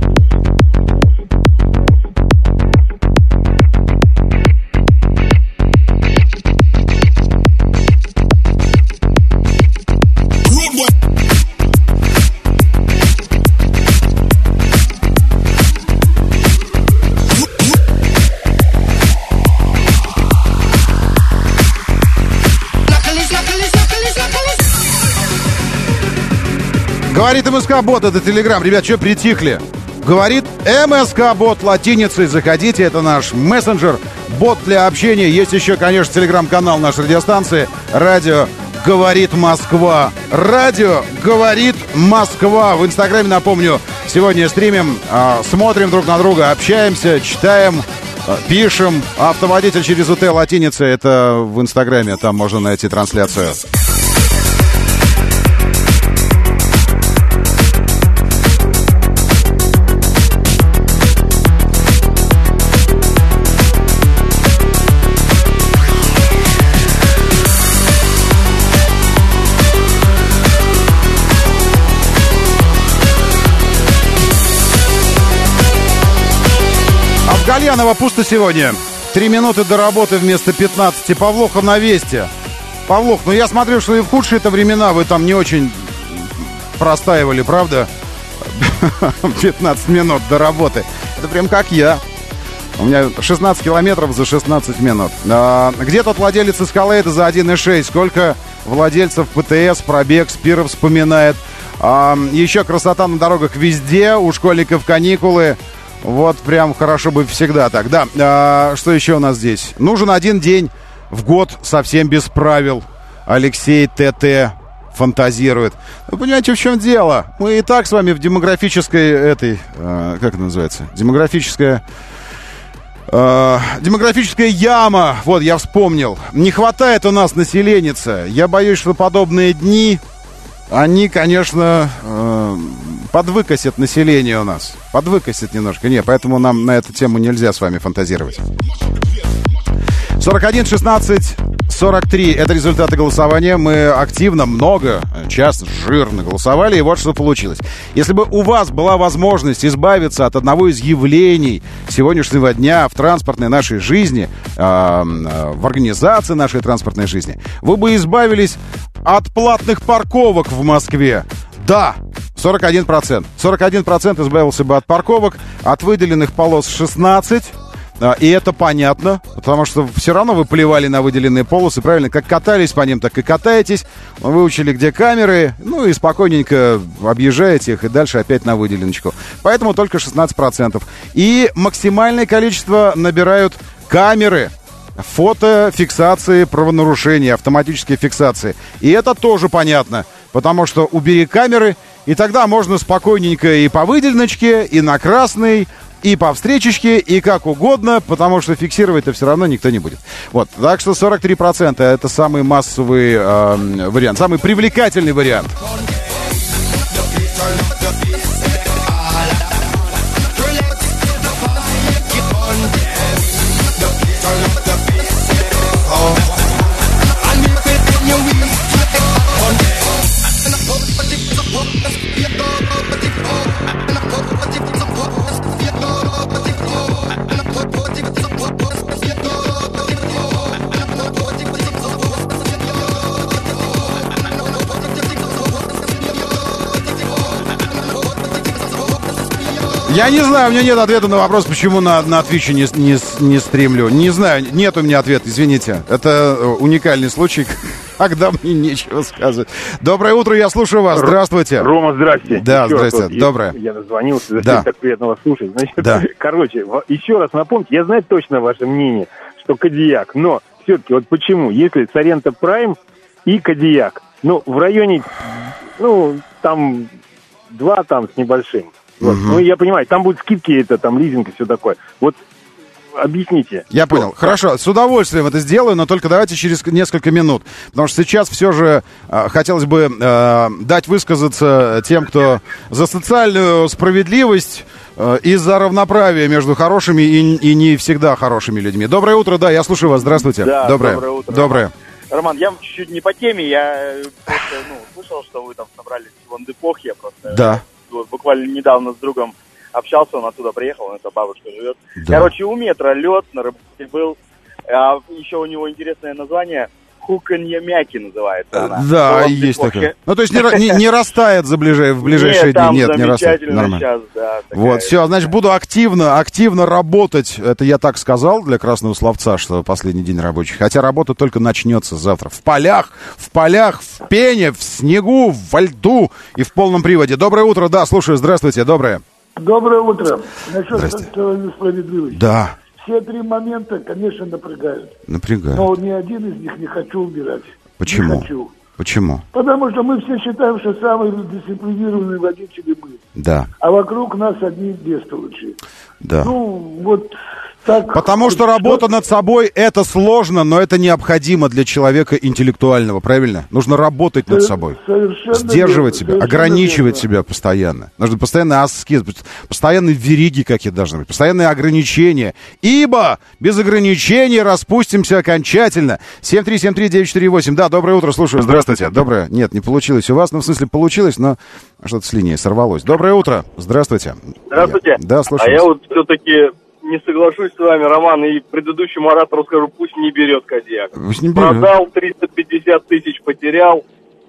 Говорит МСК-бот, это Телеграм. Ребят, что притихли? Говорит МСК-бот латиницей. Заходите, это наш мессенджер, бот для общения. Есть еще, конечно, Телеграм-канал нашей радиостанции. Радио «Говорит Москва». Радио «Говорит Москва». В Инстаграме, напомню, сегодня стримим, э, смотрим друг на друга, общаемся, читаем, э, пишем. Автоводитель через УТ латиница. Это в Инстаграме, там можно найти трансляцию. Гальянова пусто сегодня. Три минуты до работы вместо пятнадцати. Павлуха на Весте. Павлух, ну я смотрю, что и в худшие-то времена вы там не очень простаивали, правда? пятнадцать минут до работы. Это прям как я. У меня шестнадцать километров за шестнадцать минут. А, где тот владелец Эскалейда за один и шесть? Сколько владельцев ПТС, пробег, Спиров вспоминает. А, еще красота на дорогах везде. У школьников каникулы. Вот прям хорошо бы всегда так. Да, а, что еще у нас здесь? Нужен один день в год совсем без правил. Алексей ТТ фантазирует. Вы понимаете, в чем дело? Мы и так с вами в демографической этой... А, как это называется? Демографическая... А, демографическая яма. Вот, я вспомнил. Не хватает у нас населенница. Я боюсь, что подобные дни... Они, конечно, э, подвыкосят население у нас. Подвыкосят немножко. Не, поэтому нам на эту тему нельзя с вами фантазировать. сорок один шестнадцать сорок три. Это результаты голосования. Мы активно, много, часто, жирно голосовали. И вот что получилось. Если бы у вас была возможность избавиться от одного из явлений сегодняшнего дня в транспортной нашей жизни, э, э, в организации нашей транспортной жизни, вы бы избавились от платных парковок в Москве. Да, сорок один процент. сорок один процент избавился бы от парковок, от выделенных полос шестнадцать. И это понятно, потому что все равно вы плевали на выделенные полосы, правильно? Как катались по ним, так и катаетесь. Выучили, где камеры, ну и спокойненько объезжаете их, и дальше опять на выделеночку. Поэтому только шестнадцать процентов. И максимальное количество набирают камеры фотофиксации правонарушений, автоматической фиксации. И это тоже понятно, потому что убери камеры, и тогда можно спокойненько и по выделеночке, и на красный, и по встречечке, и как угодно, потому что фиксировать-то все равно никто не будет. Вот, так что сорок три процента это самый массовый э, вариант, самый привлекательный вариант. Я не знаю, у меня нет ответа на вопрос, почему на, на Твиче не, не, не стримлю. Не знаю, нет у меня ответа, извините. Это уникальный случай, когда мне нечего сказать. Доброе утро, я слушаю вас. Здравствуйте. Рома, здрасте. Да, еще здрасте. Вот, Доброе. Я, я дозвонился, за да. Так приятно вас слушать. Значит, да. Короче, еще раз напомните, я знаю точно ваше мнение, что Кодиак, но все-таки вот почему, если Соренто Прайм и Кодиак, ну, в районе, ну, там, два там с небольшим. Вот. Угу. Ну, я понимаю, там будут скидки, это там лизинг и все такое. Вот объясните. Я что? Понял. Хорошо, с удовольствием это сделаю, но только давайте через несколько минут. Потому что сейчас все же э, хотелось бы э, дать высказаться тем, кто за социальную справедливость э, и за равноправие между хорошими и, и не всегда хорошими людьми. Доброе утро, да, я слушаю вас. Здравствуйте. Да, доброе. доброе утро. Доброе. Роман, я чуть-чуть не по теме, я просто, ну, слышал, что вы там собрались в Ландыпох, я просто... Да. Вот, буквально недавно с другом общался, он оттуда приехал, он это бабушка живет. Да. Короче, у метра лед, на рыбалке был. А еще у него интересное название Хуканьямяки называется она. Да, есть такая. Ну, то есть не, не, не растает за ближе, в ближайшие Нет, там дни. Нет, не растает. Нормально. Сейчас, да, вот, все, значит, буду активно, активно работать. Это я так сказал для красного словца, что последний день рабочий. Хотя работа только начнется завтра. В полях, в полях, в пене, в снегу, во льду и в полном приводе. Доброе утро, да, слушаю, здравствуйте, доброе. Доброе утро. Насчет социальной справедливости. Да. Все три момента, конечно, напрягают. Напрягают. Но ни один из них не хочу убирать. Почему? Не хочу. Почему? Потому что мы все считаем, что самые дисциплинированные водители мы. Да. А вокруг нас одни бестолочи. Да. Ну, вот так... Потому что работа над собой — это сложно, но это необходимо для человека интеллектуального, правильно? Нужно работать над собой. Совершенно Сдерживать верно, себя, ограничивать верно. себя постоянно. Нужно постоянный аскез, постоянные вериги какие-то должны быть, постоянные ограничения. Ибо без ограничений распустимся окончательно. семь три семь три девять четыре восемь. Да, доброе утро, слушаю. Здравствуйте. Доброе. Нет, не получилось у вас. Ну, в смысле, получилось, но что-то с линией сорвалось. Доброе утро. Здравствуйте. Здравствуйте. Я... Да, слушаю. А я вот все-таки не соглашусь с вами, Роман, и предыдущему оратору скажу, пусть не берет Кодиак. Пусть не берет. Продал, триста пятьдесят тысяч потерял.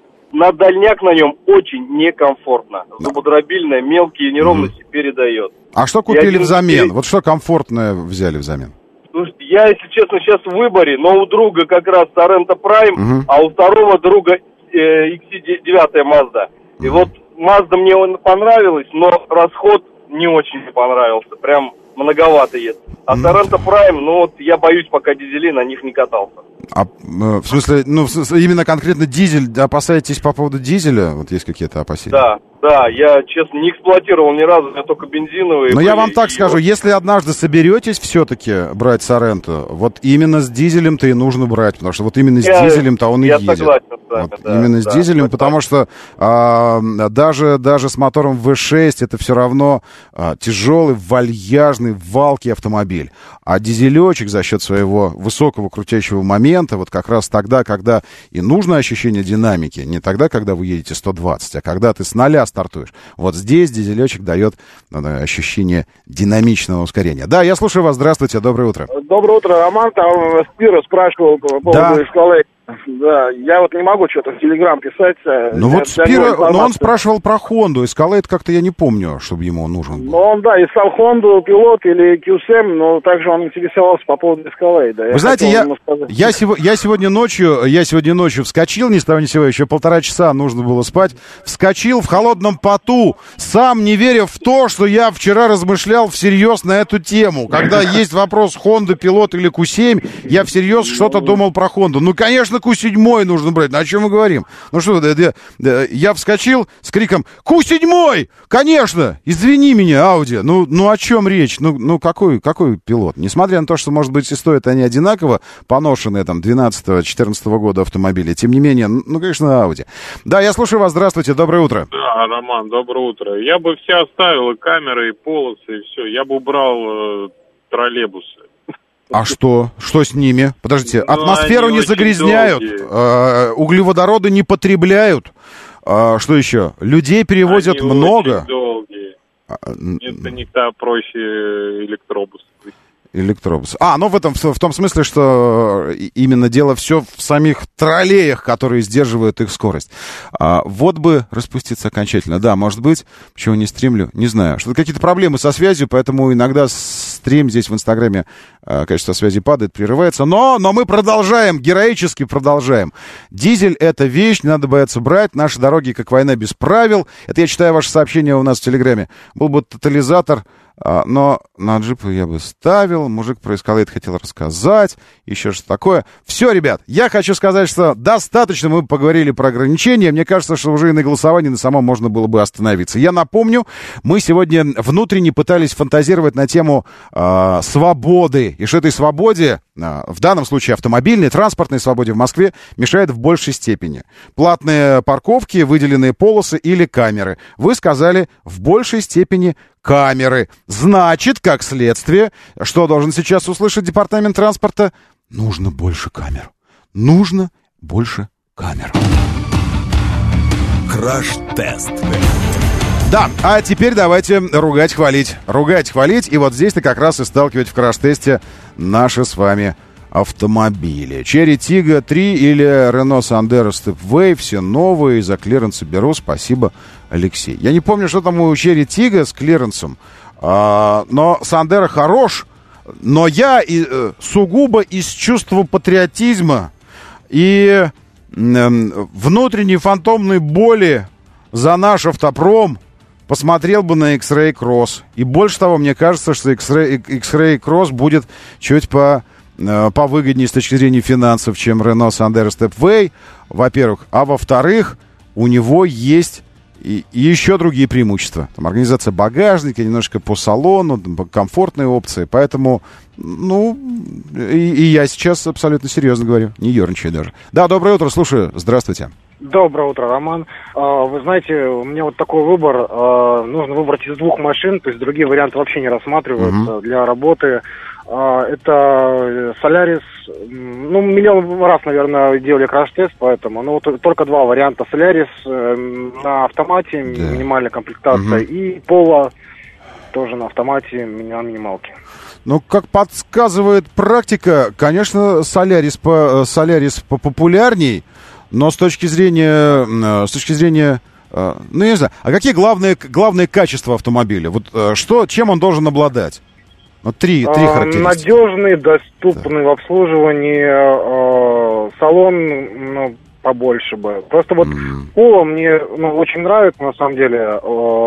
На дальняк на нем очень некомфортно. Зубодробильное, мелкие неровности mm-hmm. передает. А что купили взамен? Из... Вот что комфортное взяли взамен? Слушайте, я, если честно, сейчас в выборе, но у друга как раз Sorento Prime, mm-hmm. а у второго друга э, икс си девять Mazda. Mm-hmm. И вот Mazda мне понравилась, но расход не очень понравился. Прям многовато ест. А Sorento Prime, ну вот я боюсь, пока дизелей на них не катался. А, в смысле, ну, в смысле, именно конкретно дизель, опасаетесь по поводу дизеля? Вот есть какие-то опасения? Да, да, я, честно, не эксплуатировал ни разу, я только бензиновые. Но я вам так скажу, вот... если однажды соберетесь все-таки брать Sorento, вот именно с дизелем-то и нужно брать, потому что вот именно с я, дизелем-то он и едет. Согласен с вами, вот да, именно да, с дизелем, да, потому да. что а, даже, даже с мотором вэ шесть это все равно а, тяжелый, вальяжный, валкий автомобиль. А дизелечек за счет своего высокого крутящего момента, вот как раз тогда, когда и нужно ощущение динамики, не тогда, когда вы едете сто двадцать, а когда ты с нуля стартуешь. Вот здесь дизелечек дает ощущение динамичного ускорения. Да, я слушаю вас. Здравствуйте, доброе утро. Доброе утро, Роман. Там Спира спрашивал по поводу да. Escalade. Да, я вот не могу что-то в Телеграм писать. Ну вот Спира, но он спрашивал про Хонду. Escalade как-то я не помню, чтобы ему нужен был. Ну он, да, искал Хонду, Пилот или кью семь, но также он интересовался по поводу Escalade. Да. Вы я знаете, я, я, сего, я, сегодня ночью, я сегодня ночью вскочил, ни с того ни с сего, еще полтора часа нужно было спать, вскочил в холодном поту, сам не веря в то, что я вчера размышлял всерьез на эту тему. Когда есть вопрос Honda, Пилот или кью семь, я всерьез что-то думал про Хонду. Ну, конечно, кью семь нужно брать. Ну, о чем мы говорим? Ну что, да, да, да, я вскочил с криком кью семь! Конечно! Извини меня, Audi. Ну, ну о чем речь? Ну, ну какой, какой Пилот? Несмотря на то, что, может быть, и стоят они одинаково, поношенные там двенадцатого-четырнадцатого года автомобиля, тем не менее, ну, конечно, Audi. Да, я слушаю вас. Здравствуйте, доброе утро. Да, Роман, доброе утро. Я бы все оставил, и камеры, и полосы, и все. Я бы убрал э, троллейбусы. А что? Что с ними? Подождите, ну, атмосферу не загрязняют, э, углеводороды не потребляют. Э, что еще? Людей перевозят они много. Очень долгие. Это не та проще электробус. Электробус. А, ну в этом, в, в том смысле, что именно дело все в самих троллеях, которые сдерживают их скорость. А, вот бы распуститься окончательно. Да, может быть, почему не стримлю, не знаю. Что-то какие-то проблемы со связью, поэтому иногда стрим здесь в Инстаграме, а, качество связи падает, прерывается. Но, но мы продолжаем, героически продолжаем. Дизель — это вещь, не надо бояться брать. Наши дороги, как война без правил. Это я читаю ваше сообщение у нас в Телеграме. Был бы тотализатор, а, но на джип я бы ставил. Мужик про Escalade хотел рассказать. Еще что такое. Все, ребят, я хочу сказать, что достаточно мы поговорили про ограничения. Мне кажется, что уже и на голосовании на самом можно было бы остановиться. Я напомню, мы сегодня внутренне пытались фантазировать на тему э, свободы. И что этой свободе, э, в данном случае автомобильной, транспортной свободе в Москве, мешает в большей степени. Платные парковки, выделенные полосы или камеры. Вы сказали, в большей степени камеры. Значит, как следствие, что должен сейчас услышать департамент транспорта? Нужно больше камер. Нужно больше камер. Краш-тест. Да, а теперь давайте ругать, хвалить. Ругать, хвалить. И вот здесь-то как раз и сталкивать в краш-тесте наши с вами автомобили. Cherry Tiggo три или Renault Sandero Stepway, все новые, за клиренса беру, спасибо, Алексей. Я не помню, что там у Cherry Tiggo с клиренсом, а, но Sandero хорош, но я и, сугубо из чувства патриотизма и э, внутренней фантомной боли за наш автопром посмотрел бы на X-Ray Cross. И больше того, мне кажется, что X-Ray, X-Ray Cross будет чуть по, э, повыгоднее с точки зрения финансов, чем Renault Sandero Stepway, во-первых. А во-вторых, у него есть и, и еще другие преимущества. Там организация багажника, немножко по салону, комфортные опции. Поэтому, ну, и, и я сейчас абсолютно серьезно говорю, не ерничаю даже. Да, доброе утро, слушаю. Здравствуйте. Доброе утро, Роман. Вы знаете, у меня вот такой выбор. Нужно выбрать из двух машин, то есть другие варианты вообще не рассматриваются uh-huh. для работы. Это Solaris. Ну, миллион раз, наверное, делали краш-тест, поэтому. Ну, вот только два варианта. Solaris на автомате, yeah. минимальная комплектация, uh-huh. и Polo тоже на автомате, на минималке. Ну, как подсказывает практика, конечно, Solaris, по, Solaris популярней, но с точки зрения, с точки зрения, ну, я не знаю, а какие главные, главные качества автомобиля? Вот что, чем он должен обладать? Вот три, три характеристики. Надежный, доступный да. в обслуживании, э, салон, ну, побольше бы. Просто вот mm. Polo мне, ну, очень нравится, на самом деле. Э,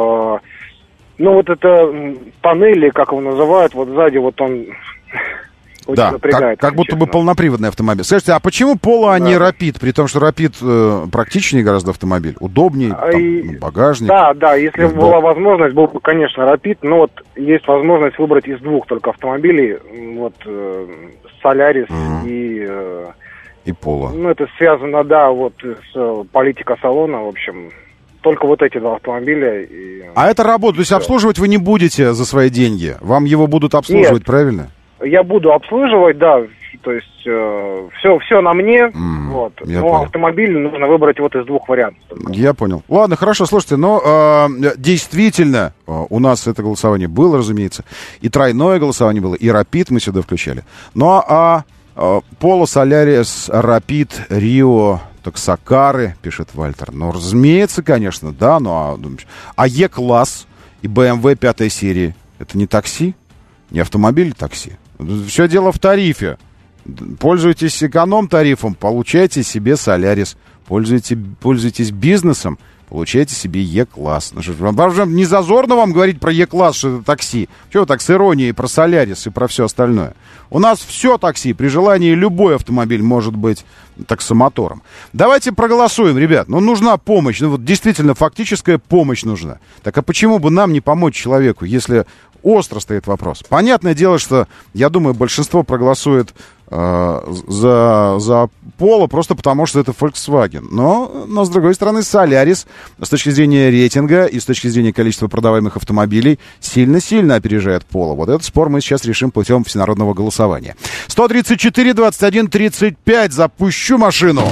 ну, вот это панели, как его называют, вот сзади вот он... Да, как, как будто бы полноприводный автомобиль. Скажите, а почему Polo, а да. не Rapid? При том, что Rapid э, практичнее гораздо автомобиль, удобнее, там, и... багажник. Да, да, если бы была возможность, был бы, конечно, Rapid, но вот есть возможность выбрать из двух только автомобилей, вот, э, Solaris mm-hmm. и... Э, и Polo. Ну, это связано, да, вот, с э, политикой салона, в общем... Только вот эти два автомобиля. И... А это работа, то есть обслуживать вы не будете за свои деньги? Вам его будут обслуживать, Нет. правильно? Я буду обслуживать, да, то есть э, все, все на мне, mm, вот. Но понял. Автомобиль нужно выбрать вот из двух вариантов. Я понял. Ладно, хорошо, слушайте, но э, действительно э, у нас это голосование было, разумеется, и тройное голосование было, и Rapid мы сюда включали. Ну а э, Polo, Solaris, Rapid, Rio, Таксакары, пишет Вальтер. Ну, разумеется, конечно, да, ну а, а E-класс и бэ эм вэ пятой серии, это не такси, не автомобиль, такси. Все дело в тарифе. Пользуйтесь эконом-тарифом, получайте себе Solaris. Пользуйтесь, пользуйтесь бизнесом, получайте себе Е-класс. Не зазорно вам говорить про Е-класс, что это такси. Чего вы так с иронией про Solaris и про все остальное? У нас все такси. При желании любой автомобиль может быть таксомотором. Давайте проголосуем, ребят. Ну, нужна помощь. Ну, вот действительно, фактическая помощь нужна. Так а почему бы нам не помочь человеку, если остро стоит вопрос? Понятное дело, что, я думаю, большинство проголосует э, за, за Polo просто потому, что это Volkswagen. Но, но, с другой стороны, Solaris с точки зрения рейтинга и с точки зрения количества продаваемых автомобилей сильно-сильно опережает Polo. Вот этот спор мы сейчас решим путем всенародного голосования. сто тридцать четыре двадцать один тридцать пять. Запущу машину.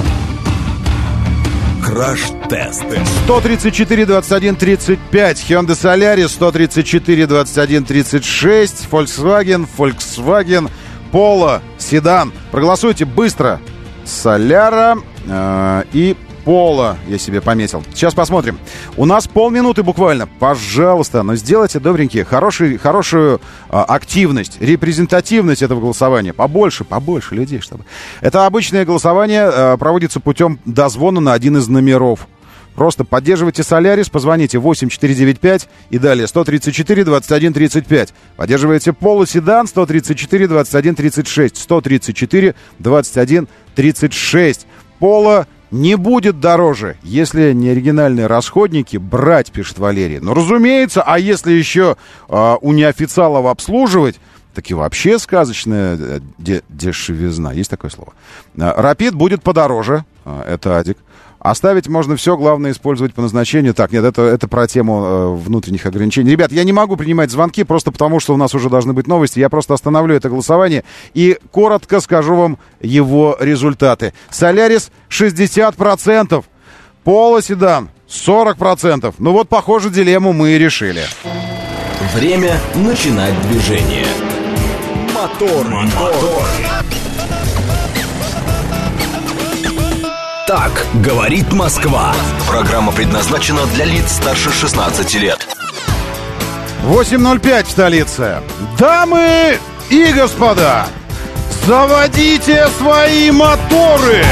Краш-тест. сто тридцать четыре двадцать один тридцать пять. Hyundai Solaris. сто тридцать четыре двадцать один тридцать шесть. Volkswagen. Volkswagen. Polo. Седан. Проголосуйте быстро. Соляра э, и Polo я себе пометил. Сейчас посмотрим. У нас полминуты буквально. Пожалуйста, но сделайте, добренькие, хороший, хорошую э, активность, репрезентативность этого голосования. Побольше, побольше людей, чтобы... Это обычное голосование э, проводится путем дозвона на один из номеров. Просто поддерживайте Solaris, позвоните восемь четыре девять пять и далее сто тридцать четыре двадцать один тридцать пять. Поддерживайте Polo седан сто тридцать четыре двадцать один тридцать шесть. сто тридцать четыре двадцать один тридцать шесть. Polo не будет дороже, если не оригинальные расходники брать, пишет Валерий. Ну, разумеется, а если еще э, у неофициалов обслуживать, так и вообще сказочная де- дешевизна. Есть такое слово. Rapid будет подороже, э, это Адик. Оставить можно все, главное использовать по назначению. Так, нет, это, это про тему э, внутренних ограничений. Ребят, я не могу принимать звонки просто потому, что у нас уже должны быть новости. Я просто остановлю это голосование и коротко скажу вам его результаты. Solaris шестьдесят процентов, Polo седан сорок процентов. Ну вот, похоже, дилемму мы и решили. Время начинать движение. Мотор, мотор. Так говорит Москва. Программа предназначена для лиц старше шестнадцати лет. восемь ноль пять в столице. Дамы и господа, заводите свои моторы!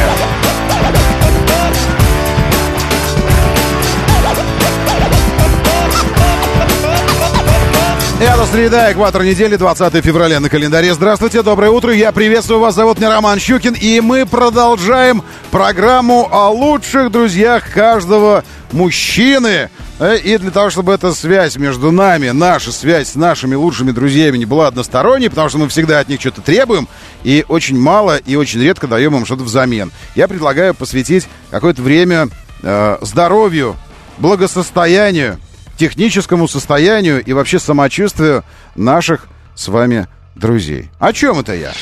Это среда, экватор недели, двадцатое февраля на календаре. Здравствуйте, доброе утро, я приветствую вас, зовут меня Роман Щукин, и мы продолжаем программу о лучших друзьях каждого мужчины. И для того, чтобы эта связь между нами, наша связь с нашими лучшими друзьями не была односторонней, потому что мы всегда от них что-то требуем, и очень мало, и очень редко даем им что-то взамен. Я предлагаю посвятить какое-то время э, здоровью, благосостоянию, техническому состоянию и вообще самочувствию наших с вами друзей. О чем это я?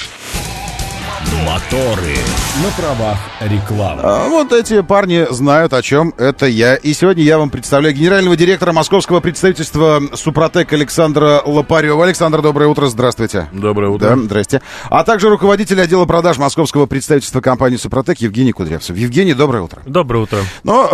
Моторы. На правах рекламы. А вот эти парни знают, о чем это я. И сегодня я вам представляю генерального директора московского представительства Супротек Александра Лопарева. Александр, доброе утро, здравствуйте. Доброе утро. Да, здрасте. А также руководитель отдела продаж московского представительства компании Супротек Евгений Кудрявцев. Евгений, доброе утро. Доброе утро. Ну,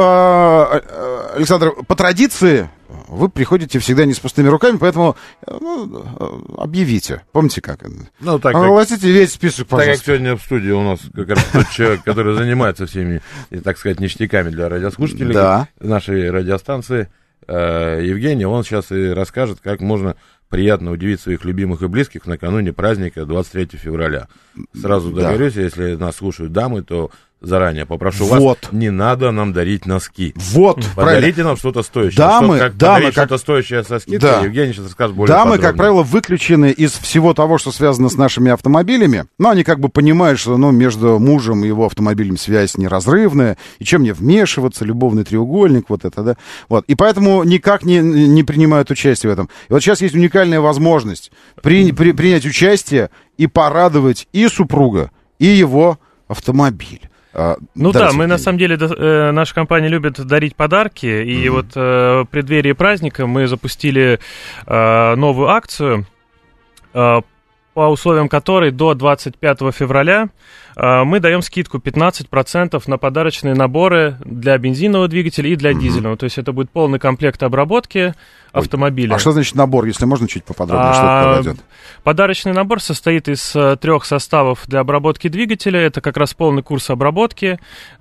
а, Александр, по традиции вы приходите всегда не с пустыми руками, поэтому ну, объявите. Помните как? Ну, так огласите весь список, пожалуйста. Так как сегодня в студии у нас как раз тот человек, который занимается всеми, так сказать, ништяками для радиослушателей да. нашей радиостанции, Евгений, он сейчас и расскажет, как можно приятно удивить своих любимых и близких накануне праздника двадцать третьего февраля. Сразу да. договорюсь, если нас слушают дамы, то заранее попрошу вот. вас, не надо нам дарить носки. Вот, подарите правильно. нам что-то стоящее. Дамы, что, как дамы, как... что-то стоящее со скидкой, да. Евгений сейчас расскажет более Дамы, подробно. как правило, выключены из всего того, что связано с нашими автомобилями. Но они как бы понимают, что ну, между мужем и его автомобилем связь неразрывная. И чем мне вмешиваться, любовный треугольник, вот это, да. Вот. И поэтому никак не, не принимают участие в этом. И вот сейчас есть уникальная возможность при, при, принять участие и порадовать и супруга, и его автомобиль. Ну да, мы на самом деле, э, наша компания любит дарить подарки, и mm-hmm. вот э, в преддверии праздника мы запустили э, новую акцию, э, по условиям которой до двадцать пятого февраля э, мы даем скидку пятнадцать процентов на подарочные наборы для бензинового двигателя и для mm-hmm. дизельного. То есть это будет полный комплект обработки автомобиля. А что значит набор, если можно чуть поподробнее, а, что это подойдет? Подарочный набор состоит из uh, трех составов для обработки двигателя. Это как раз полный курс обработки,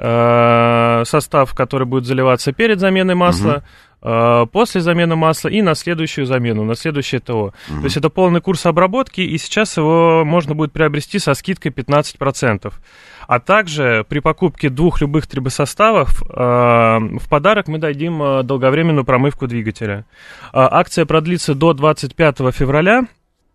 uh, состав, который будет заливаться перед заменой масла, uh-huh. uh, после замены масла и на следующую замену, на следующее ТО. Uh-huh. То есть это полный курс обработки, и сейчас его можно будет приобрести со скидкой пятнадцать процентов. А также при покупке двух любых трибосоставов э, в подарок мы дадим э, долговременную промывку двигателя. Э, акция продлится до двадцать пятого февраля,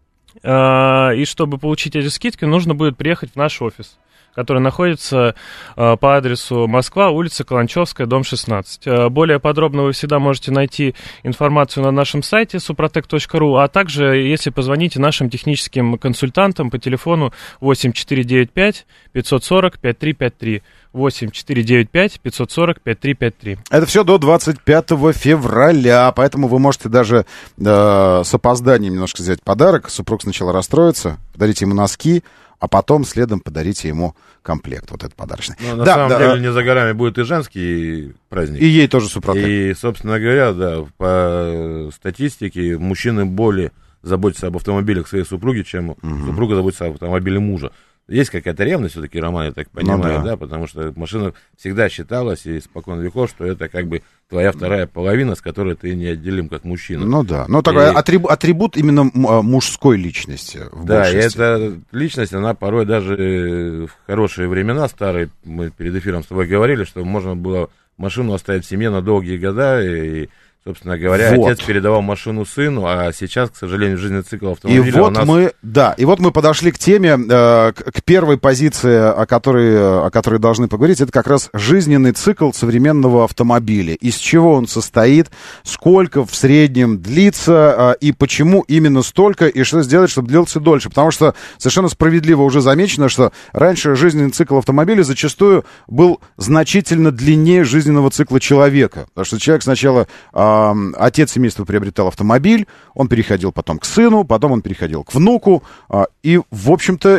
э, и чтобы получить эти скидки, нужно будет приехать в наш офис, который находится э, по адресу Москва, улица Каланчевская, дом шестнадцать. Э, более подробно вы всегда можете найти информацию на нашем сайте супротек точка ру, а также, если позвоните нашим техническим консультантам по телефону восемь четыре девять пять пятьсот сорок пятьдесят три пятьдесят три. восемь четыре девять пять пятьсот сорок пятьдесят три пятьдесят три. Это все до двадцать пятого февраля, поэтому вы можете даже э, с опозданием немножко взять подарок. Супруг сначала расстроится, подарите ему носки, а потом следом подарите ему комплект, вот этот подарочный. Ну, на да, самом да, деле не за горами будет и женский праздник. И ей тоже Супротек. И, собственно говоря, да, по статистике мужчины более заботятся об автомобилях своей супруги, чем угу. супруга заботится об автомобиле мужа. Есть какая-то ревность все-таки, Роман, я так понимаю, ну, да. да, потому что машина всегда считалась и испокон веков, что это как бы твоя вторая половина, с которой ты неотделим как мужчина. Ну да, ну такой и... атрибут, атрибут именно мужской личности в Да, большинстве. и эта личность, она порой даже в хорошие времена старые, мы перед эфиром с тобой говорили, что можно было машину оставить в семье на долгие года, и, собственно говоря, вот. Отец передавал машину сыну, а сейчас, к сожалению, жизненный цикл автомобиля и вот у нас... мы, да, и вот мы подошли к теме, э, к, к первой позиции, о которой, о которой должны поговорить, это как раз жизненный цикл современного автомобиля. Из чего он состоит, сколько в среднем длится, э, и почему именно столько, и что сделать, чтобы длился дольше. Потому что совершенно справедливо уже замечено, что раньше жизненный цикл автомобиля зачастую был значительно длиннее жизненного цикла человека. Потому что человек сначала... Э, отец семейства приобретал автомобиль, он переходил потом к сыну, потом он переходил к внуку, и, в общем-то,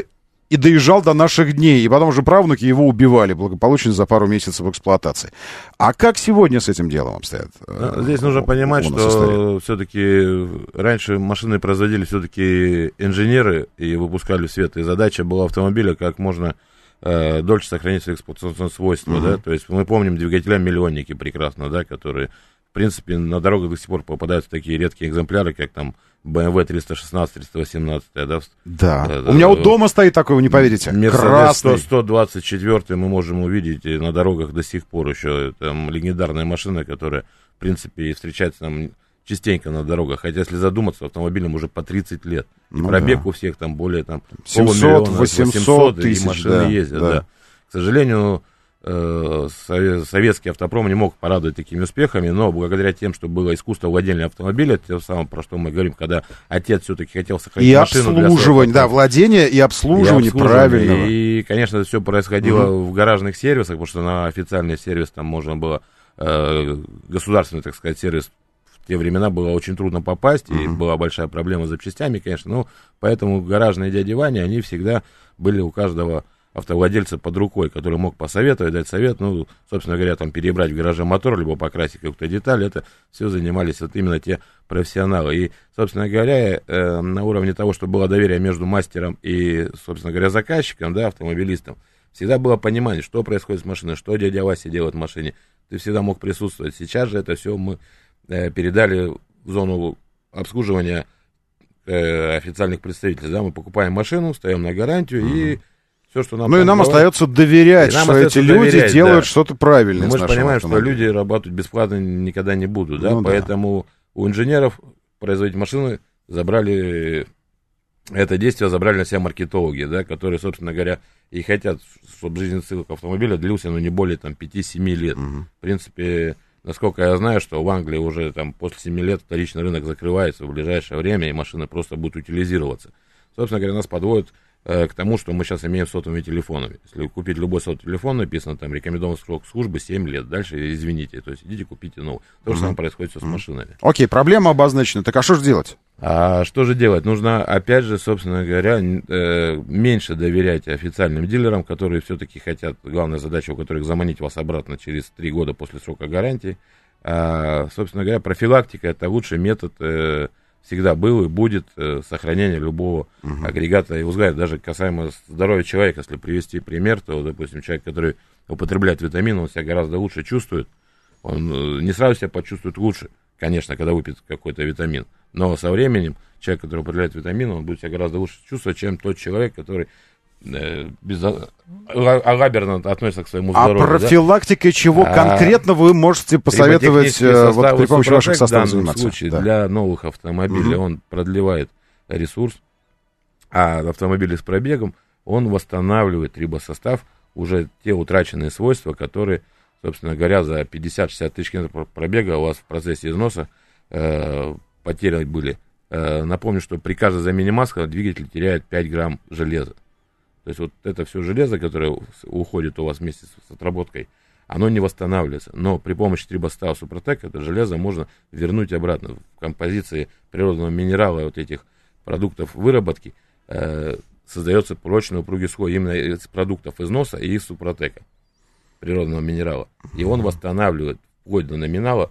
и доезжал до наших дней. И потом уже правнуки его убивали благополучно за пару месяцев эксплуатации. А как сегодня с этим делом обстоят? Здесь нужно понимать, что все-таки раньше машины производили все-таки инженеры и выпускали в свет. И задача была автомобиля как можно э, дольше сохранить свои эксплуатационные свойства. Uh-huh. Да? То есть мы помним двигателя-миллионники прекрасно, да, которые, в принципе, на дорогах до сих пор попадаются такие редкие экземпляры, как там бэ эм вэ триста шестнадцать, триста восемнадцать, да? Да. да У меня вот дома стоит такой, вы не поверите. Мерседес сто двадцать четыре мы можем увидеть на дорогах до сих пор еще. Там легендарная машина, которая, в принципе, встречается нам частенько на дорогах. Хотя, если задуматься, автомобилям уже по тридцать лет. Ну, пробег да. у всех там более там, семьсот, восемьсот тысяч, и машины да, ездят. Да. Да. К сожалению, советский автопром не мог порадовать такими успехами, но благодаря тем, что было искусство владения автомобиля, тем самым, про что мы говорим, когда отец все-таки хотел сохранить и машину. И обслуживание, да, владение и обслуживание, правильно. И, конечно, это все происходило угу. в гаражных сервисах, потому что на официальный сервис там можно было, э, государственный, так сказать, сервис в те времена было очень трудно попасть, угу. и была большая проблема с запчастями, конечно, но поэтому гаражные дяди Вани, они всегда были у каждого автовладельца под рукой, который мог посоветовать, дать совет, ну, собственно говоря, там, перебрать в гараже мотор, либо покрасить какую-то деталь, это все занимались вот именно те профессионалы. И, собственно говоря, э, на уровне того, что было доверие между мастером и, собственно говоря, заказчиком, да, автомобилистом, всегда было понимание, что происходит с машиной, что дядя Вася делает в машине, ты всегда мог присутствовать. Сейчас же это все мы э, передали в зону обслуживания э, официальных представителей, да, мы покупаем машину, ставим на гарантию mm-hmm. и все, что нам ну и нам говорят, остается доверять, нам что остается эти люди доверять, делают да. что-то правильное. Мы же понимаем, что люди работать бесплатно никогда не будут, да? Ну, поэтому да. у инженеров производить машины забрали, это действие забрали на себя маркетологи, да, которые, собственно говоря, и хотят, чтобы жизненный цикл автомобиля длился, ну, не более там пяти-семи лет. Угу. В принципе, насколько я знаю, что в Англии уже там после семи лет вторичный рынок закрывается в ближайшее время, и машины просто будут утилизироваться. Собственно говоря, нас подводят к тому, что мы сейчас имеем с сотовыми телефонами. Если купить любой сотовый телефон, написано там рекомендованный срок службы семь лет. Дальше извините, то есть идите купите новый. То же mm-hmm. самое происходит все с машинами. Окей, okay, проблема обозначена. Так а что же делать? А что же делать? Нужно, опять же, собственно говоря, э, меньше доверять официальным дилерам, которые все-таки хотят, главная задача у которых заманить вас обратно через три года после срока гарантии. А, собственно говоря, профилактика — это лучший метод э, всегда был и будет э, сохранение любого uh-huh. агрегата и узла. Даже касаемо здоровья человека, если привести пример, то, допустим, человек, который употребляет витамины, он себя гораздо лучше чувствует, он э, не сразу себя почувствует лучше, конечно, когда выпьет какой-то витамин, но со временем человек, который употребляет витамины, он будет себя гораздо лучше чувствовать, чем тот человек, который э, без, алаберно относится к своему здоровью. А профилактикой да? чего а, конкретно вы можете посоветовать вот, при помощи ваших составов заниматься? В данном случае да. для новых автомобилей угу. он продлевает ресурс, а автомобили с пробегом он восстанавливает трибосостав, уже те утраченные свойства, которые, собственно говоря, за пятьдесят-шестьдесят тысяч километров пробега у вас в процессе износа э, потери были. Э, напомню, что при каждой замене маска двигатель теряет пять грамм железа. То есть вот это все железо, которое уходит у вас вместе с отработкой, оно не восстанавливается. Но при помощи трибостава Супротек это железо можно вернуть обратно. В композиции природного минерала вот этих продуктов выработки э, создается прочный упругий слой именно из продуктов износа и из Супротека, природного минерала. И он восстанавливает вплоть до номинала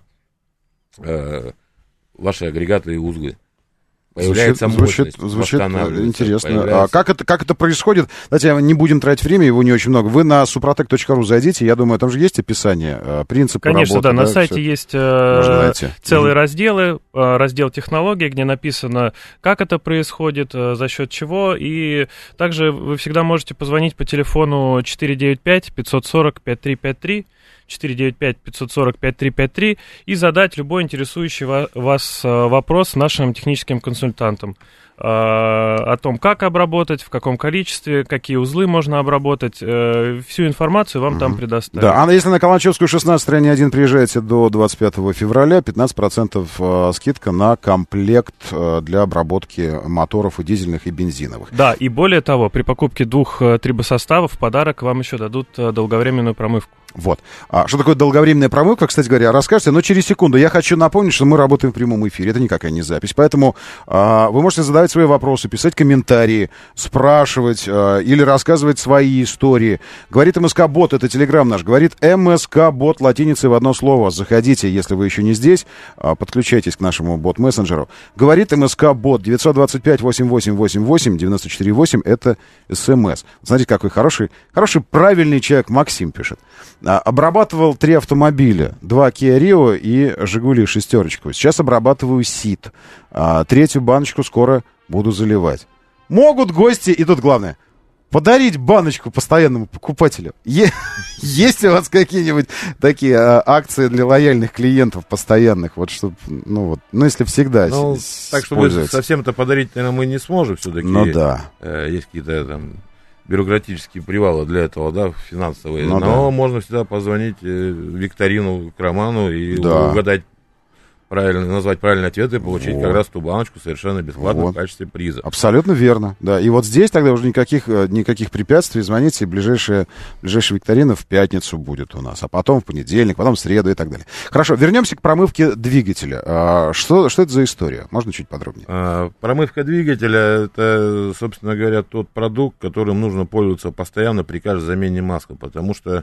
э, ваши агрегаты и узлы. Появляется звучит, звучит, звучит интересно. Появляется... А как это, как это происходит? Давайте не будем тратить время, его не очень много. Вы на супротек точка ру зайдите, я думаю, там же есть описание, принципы Конечно, работы. Конечно, да, да, на сайте все есть целые mm-hmm. разделы, раздел технологий, где написано, как это происходит, за счет чего, и также вы всегда можете позвонить по телефону четыре девять пять пятьсот сорок пятьдесят три пятьдесят три, четыре девять пять пятьсот сорок пятьдесят три пятьдесят три и задать любой интересующий вас вопрос нашим техническим консультантам о том, как обработать, в каком количестве, какие узлы можно обработать. Всю информацию вам mm-hmm. там предоставят. Да, а если на Каланчевскую шестнадцать, стороне один приезжаете до двадцать пятого февраля, пятнадцать процентов скидка на комплект для обработки моторов и дизельных, и бензиновых. Да, и более того, при покупке двух трибосоставов в подарок вам еще дадут долговременную промывку. Вот. А что такое долговременная промывка, кстати говоря, расскажете, но через секунду. Я хочу напомнить, что мы работаем в прямом эфире, это никакая не запись, поэтому а, вы можете задавать свои вопросы, писать комментарии, спрашивать а, или рассказывать свои истории. Говорит МСК-бот, это телеграм наш, говорит МСК-бот латиницей в одно слово. Заходите, если вы еще не здесь, а, подключайтесь к нашему бот-мессенджеру. Говорит МСК-бот девятьсот двадцать пять восемьдесят восемь восемьдесят восемь девяносто четыре восемь, это СМС. Смотрите, какой хороший, хороший, правильный человек, Максим пишет. Обрабатывал три автомобиля, два Kia Rio и Жигули шестерочку. Сейчас обрабатываю Сид. А, третью баночку скоро буду заливать. Могут гости, и тут главное, подарить баночку постоянному покупателю. Е- есть у вас какие-нибудь такие а, акции для лояльных клиентов постоянных? Вот чтобы, ну вот, ну если всегда ну, с- так, чтобы совсем-то подарить, наверное, мы не сможем все-таки. Ну да. Э, есть какие-то там бюрократические привалы для этого, да, финансовые. Ну, но да. можно всегда позвонить э, Викторину к Роману и да. угадать правильно, назвать правильный ответ и получить вот. как раз ту баночку совершенно бесплатно вот. в качестве приза. Абсолютно верно, да. И вот здесь тогда уже никаких, никаких препятствий. Звоните, ближайшая, ближайшая викторина в пятницу будет у нас, а потом в понедельник, потом в среду и так далее. Хорошо, вернемся к промывке двигателя. А, что, что это за история? Можно чуть подробнее? А, промывка двигателя — это, собственно говоря, тот продукт, которым нужно пользоваться постоянно при каждой замене маски, потому что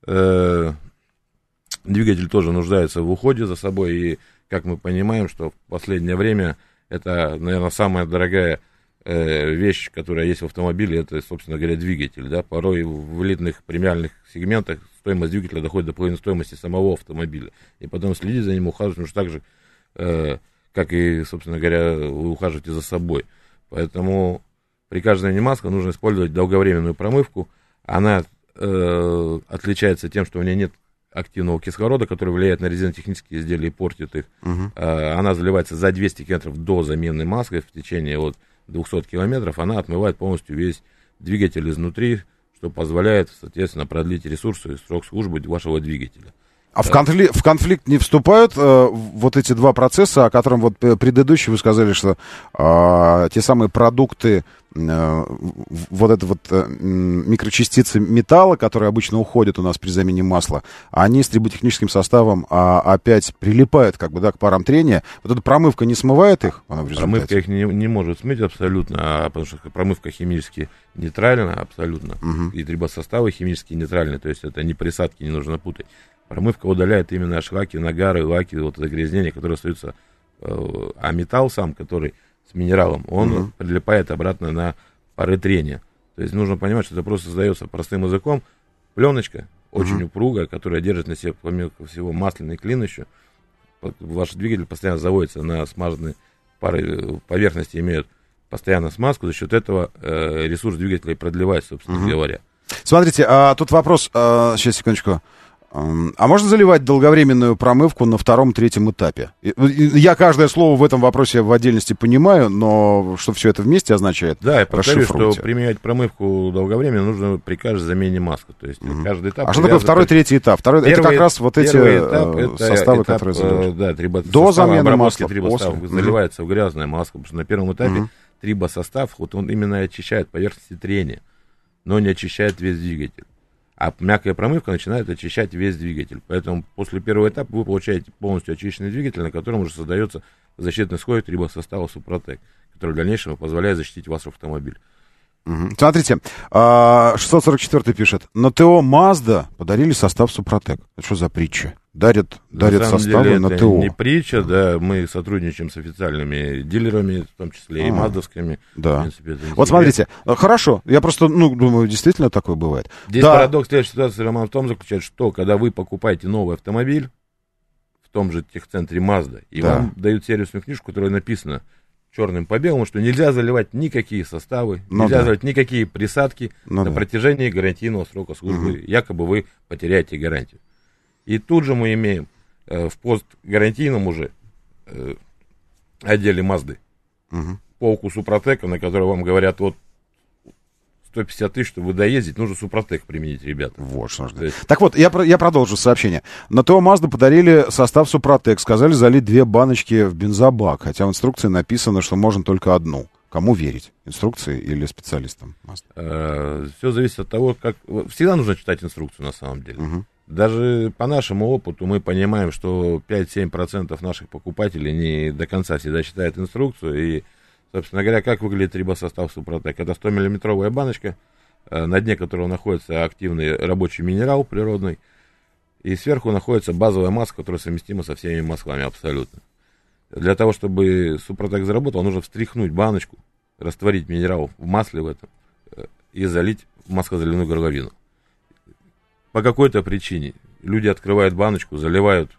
э, двигатель тоже нуждается в уходе за собой, и как мы понимаем, что в последнее время это, наверное, самая дорогая э, вещь, которая есть в автомобиле, это, собственно говоря, двигатель. Да? Порой в элитных премиальных сегментах стоимость двигателя доходит до половины стоимости самого автомобиля. И потом следить за ним, ухаживать, потому что так же, э, как и, собственно говоря, вы ухаживаете за собой. Поэтому при каждой замене маски нужно использовать долговременную промывку. Она э, отличается тем, что у нее нет активного кислорода, который влияет на резинотехнические изделия и портит их. Uh-huh. Она заливается за двести километров до замены маски, в течение вот двухсот километров она отмывает полностью весь двигатель изнутри, что позволяет, соответственно, продлить ресурсы и срок службы вашего двигателя. А в, конфли- в конфликт не вступают э, вот эти два процесса, о котором вот предыдущий вы сказали, что э, те самые продукты, э, вот это вот э, микрочастицы металла, которые обычно уходят у нас при замене масла, они с триботехническим составом а, опять прилипают как бы, да, к парам трения. Вот эта промывка не смывает их? Она в промывка их не, не может смыть абсолютно, а, потому что промывка химически нейтральна абсолютно, uh-huh. и трибосоставы химически нейтральны, то есть это не присадки, не нужно путать. Промывка удаляет именно шлаки, нагары, лаки, вот загрязнения, которые остаются. А металл сам, который с минералом, он uh-huh. прилипает обратно на пары трения. То есть нужно понимать, что это просто создается простым языком пленочка, очень uh-huh. упругая, которая держит на себе, помимо всего, масляный клин еще. Ваш двигатель постоянно заводится на смазанные пары поверхности, имеют постоянно смазку. За счет этого э, ресурс двигателя продлевается, собственно uh-huh. говоря. Смотрите, а тут вопрос, а, сейчас, секундочку. А можно заливать долговременную промывку на втором-третьем этапе? Я каждое слово в этом вопросе в отдельности понимаю, но что все это вместе означает? Да, я повторю, что применять промывку долговременно нужно при каждой замене маски. То есть mm-hmm. каждый этап. А что такое второй, третий этап? Второй, первый, это как раз вот эти этап, составы, этап, которые заливают. Да, трибо, до замены масла. Трибосостав mm-hmm. заливается в грязная маска, потому что на первом этапе mm-hmm. трибосостав, вот он именно очищает поверхности трения, но не очищает весь двигатель. А мягкая промывка начинает очищать весь двигатель. Поэтому после первого этапа вы получаете полностью очищенный двигатель, на котором уже создается защитный слой трибосостава Супротек, который в дальнейшем позволяет защитить ваш автомобиль. Угу. Смотрите, шестьсот сорок четыре пишет. На ТО Mazda подарили состав Супротек. Это что за прича? Дарят, дарят составы деле, на это ТО. Не притча, да, мы сотрудничаем с официальными дилерами, в том числе и маздовскими. Да. Принципе, вот смотрите, хорошо, я просто, ну, думаю, действительно такое бывает. Здесь да. парадокс следующей ситуации, Роман, в том заключается, что когда вы покупаете новый автомобиль в том же техцентре Mazda, и да. вам дают сервисную книжку, в которой написано черным по белому, что нельзя заливать никакие составы, ну, нельзя да. заливать никакие присадки ну, на да. протяжении гарантийного срока службы, угу. якобы вы потеряете гарантию. И тут же мы имеем э, в постгарантийном уже э, отделе Мазды угу. полку Супротека, на которой вам говорят, вот сто пятьдесят тысяч, чтобы доездить, нужно Супротек применить, ребята. Вот что нужно. Есть... Так вот, я, я продолжу сообщение. На ТО Mazda подарили состав Супротек, сказали залить две баночки в бензобак, хотя в инструкции написано, что можно только одну. Кому верить? Инструкции или специалистам? Все зависит от того, как... Всегда нужно читать инструкцию, на самом деле. Угу. Даже по нашему опыту мы понимаем, что пять-семь процентов наших покупателей не до конца всегда читают инструкцию. И, собственно говоря, как выглядит трибосостав Супротек? Это сто миллиметровая баночка, на дне которого находится активный рабочий минерал природный. И сверху находится базовая маска, которая совместима со всеми маслами абсолютно. Для того, чтобы Супротек заработал, нужно встряхнуть баночку, растворить минерал в масле в этом и залить в маслозаливную горловину. По какой-то причине люди открывают баночку, заливают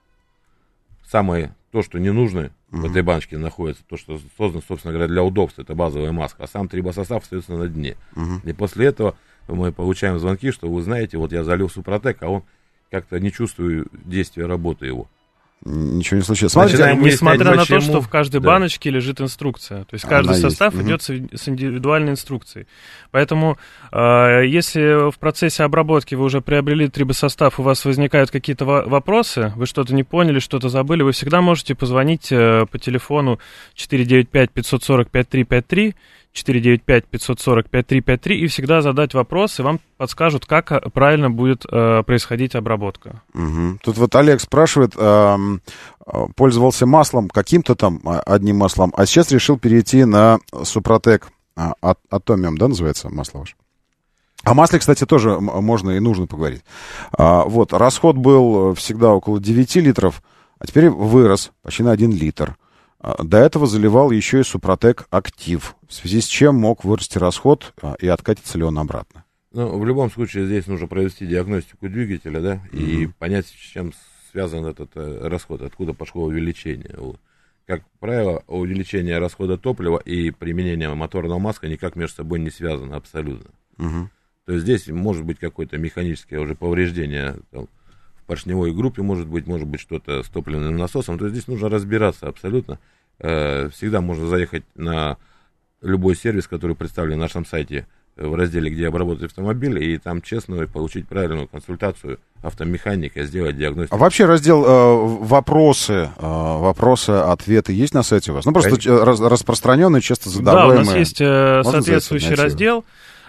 самое то, что не нужно uh-huh. в этой баночке находится, то, что создано, собственно говоря, для удобства, это базовая маска, а сам трибосостав остается на дне. Uh-huh. И после этого мы получаем звонки, что вы знаете, вот я залил Супротек, а он как-то не чувствую действия работы его. Ничего не случилось. Смотрите, Начинаем несмотря на то, что в каждой да. баночке лежит инструкция. То есть каждый Она состав есть. идет угу. с индивидуальной инструкцией. Поэтому, э, если в процессе обработки вы уже приобрели трибосостав, у вас возникают какие-то во- вопросы, вы что-то не поняли, что-то забыли, вы всегда можете позвонить э, по телефону четыре девять пять пятьсот сорок пять три пять три, четыре девять пять пятьсот сорок пять три пять три и всегда задать вопрос, и вам подскажут, как правильно будет э, происходить обработка. Угу. Тут вот Олег спрашивает, э, пользовался маслом, каким-то там одним маслом, а сейчас решил перейти на Супротек а, Атомиум, да, называется масло ваше? О масле, кстати, тоже можно и нужно поговорить. А, вот, расход был всегда около девять литров, а теперь вырос почти на один литр. До этого заливал еще и Супротек Актив, в связи с чем мог вырасти расход и откатится ли он обратно. Ну, в любом случае здесь нужно провести диагностику двигателя, да, mm-hmm. и понять, с чем связан этот э, расход, откуда пошло увеличение. Вот. Как правило, увеличение расхода топлива и применение моторного масла никак между собой не связано абсолютно. Mm-hmm. То есть здесь может быть какое-то механическое уже повреждение там, в поршневой группе, может быть, может быть что-то с топливным насосом. То есть здесь нужно разбираться абсолютно. Э, всегда можно заехать на любой сервис, который представлен на нашем сайте в разделе, где обработать автомобиль, и там честно получить правильную консультацию автомеханика, сделать диагностику. А вообще раздел э, вопросы, э, вопросы, ответы есть на сайте у вас? Ну, просто Конечно. Рас, распространенные, часто задаваемые. Да, у нас есть э, соответствующий раздел.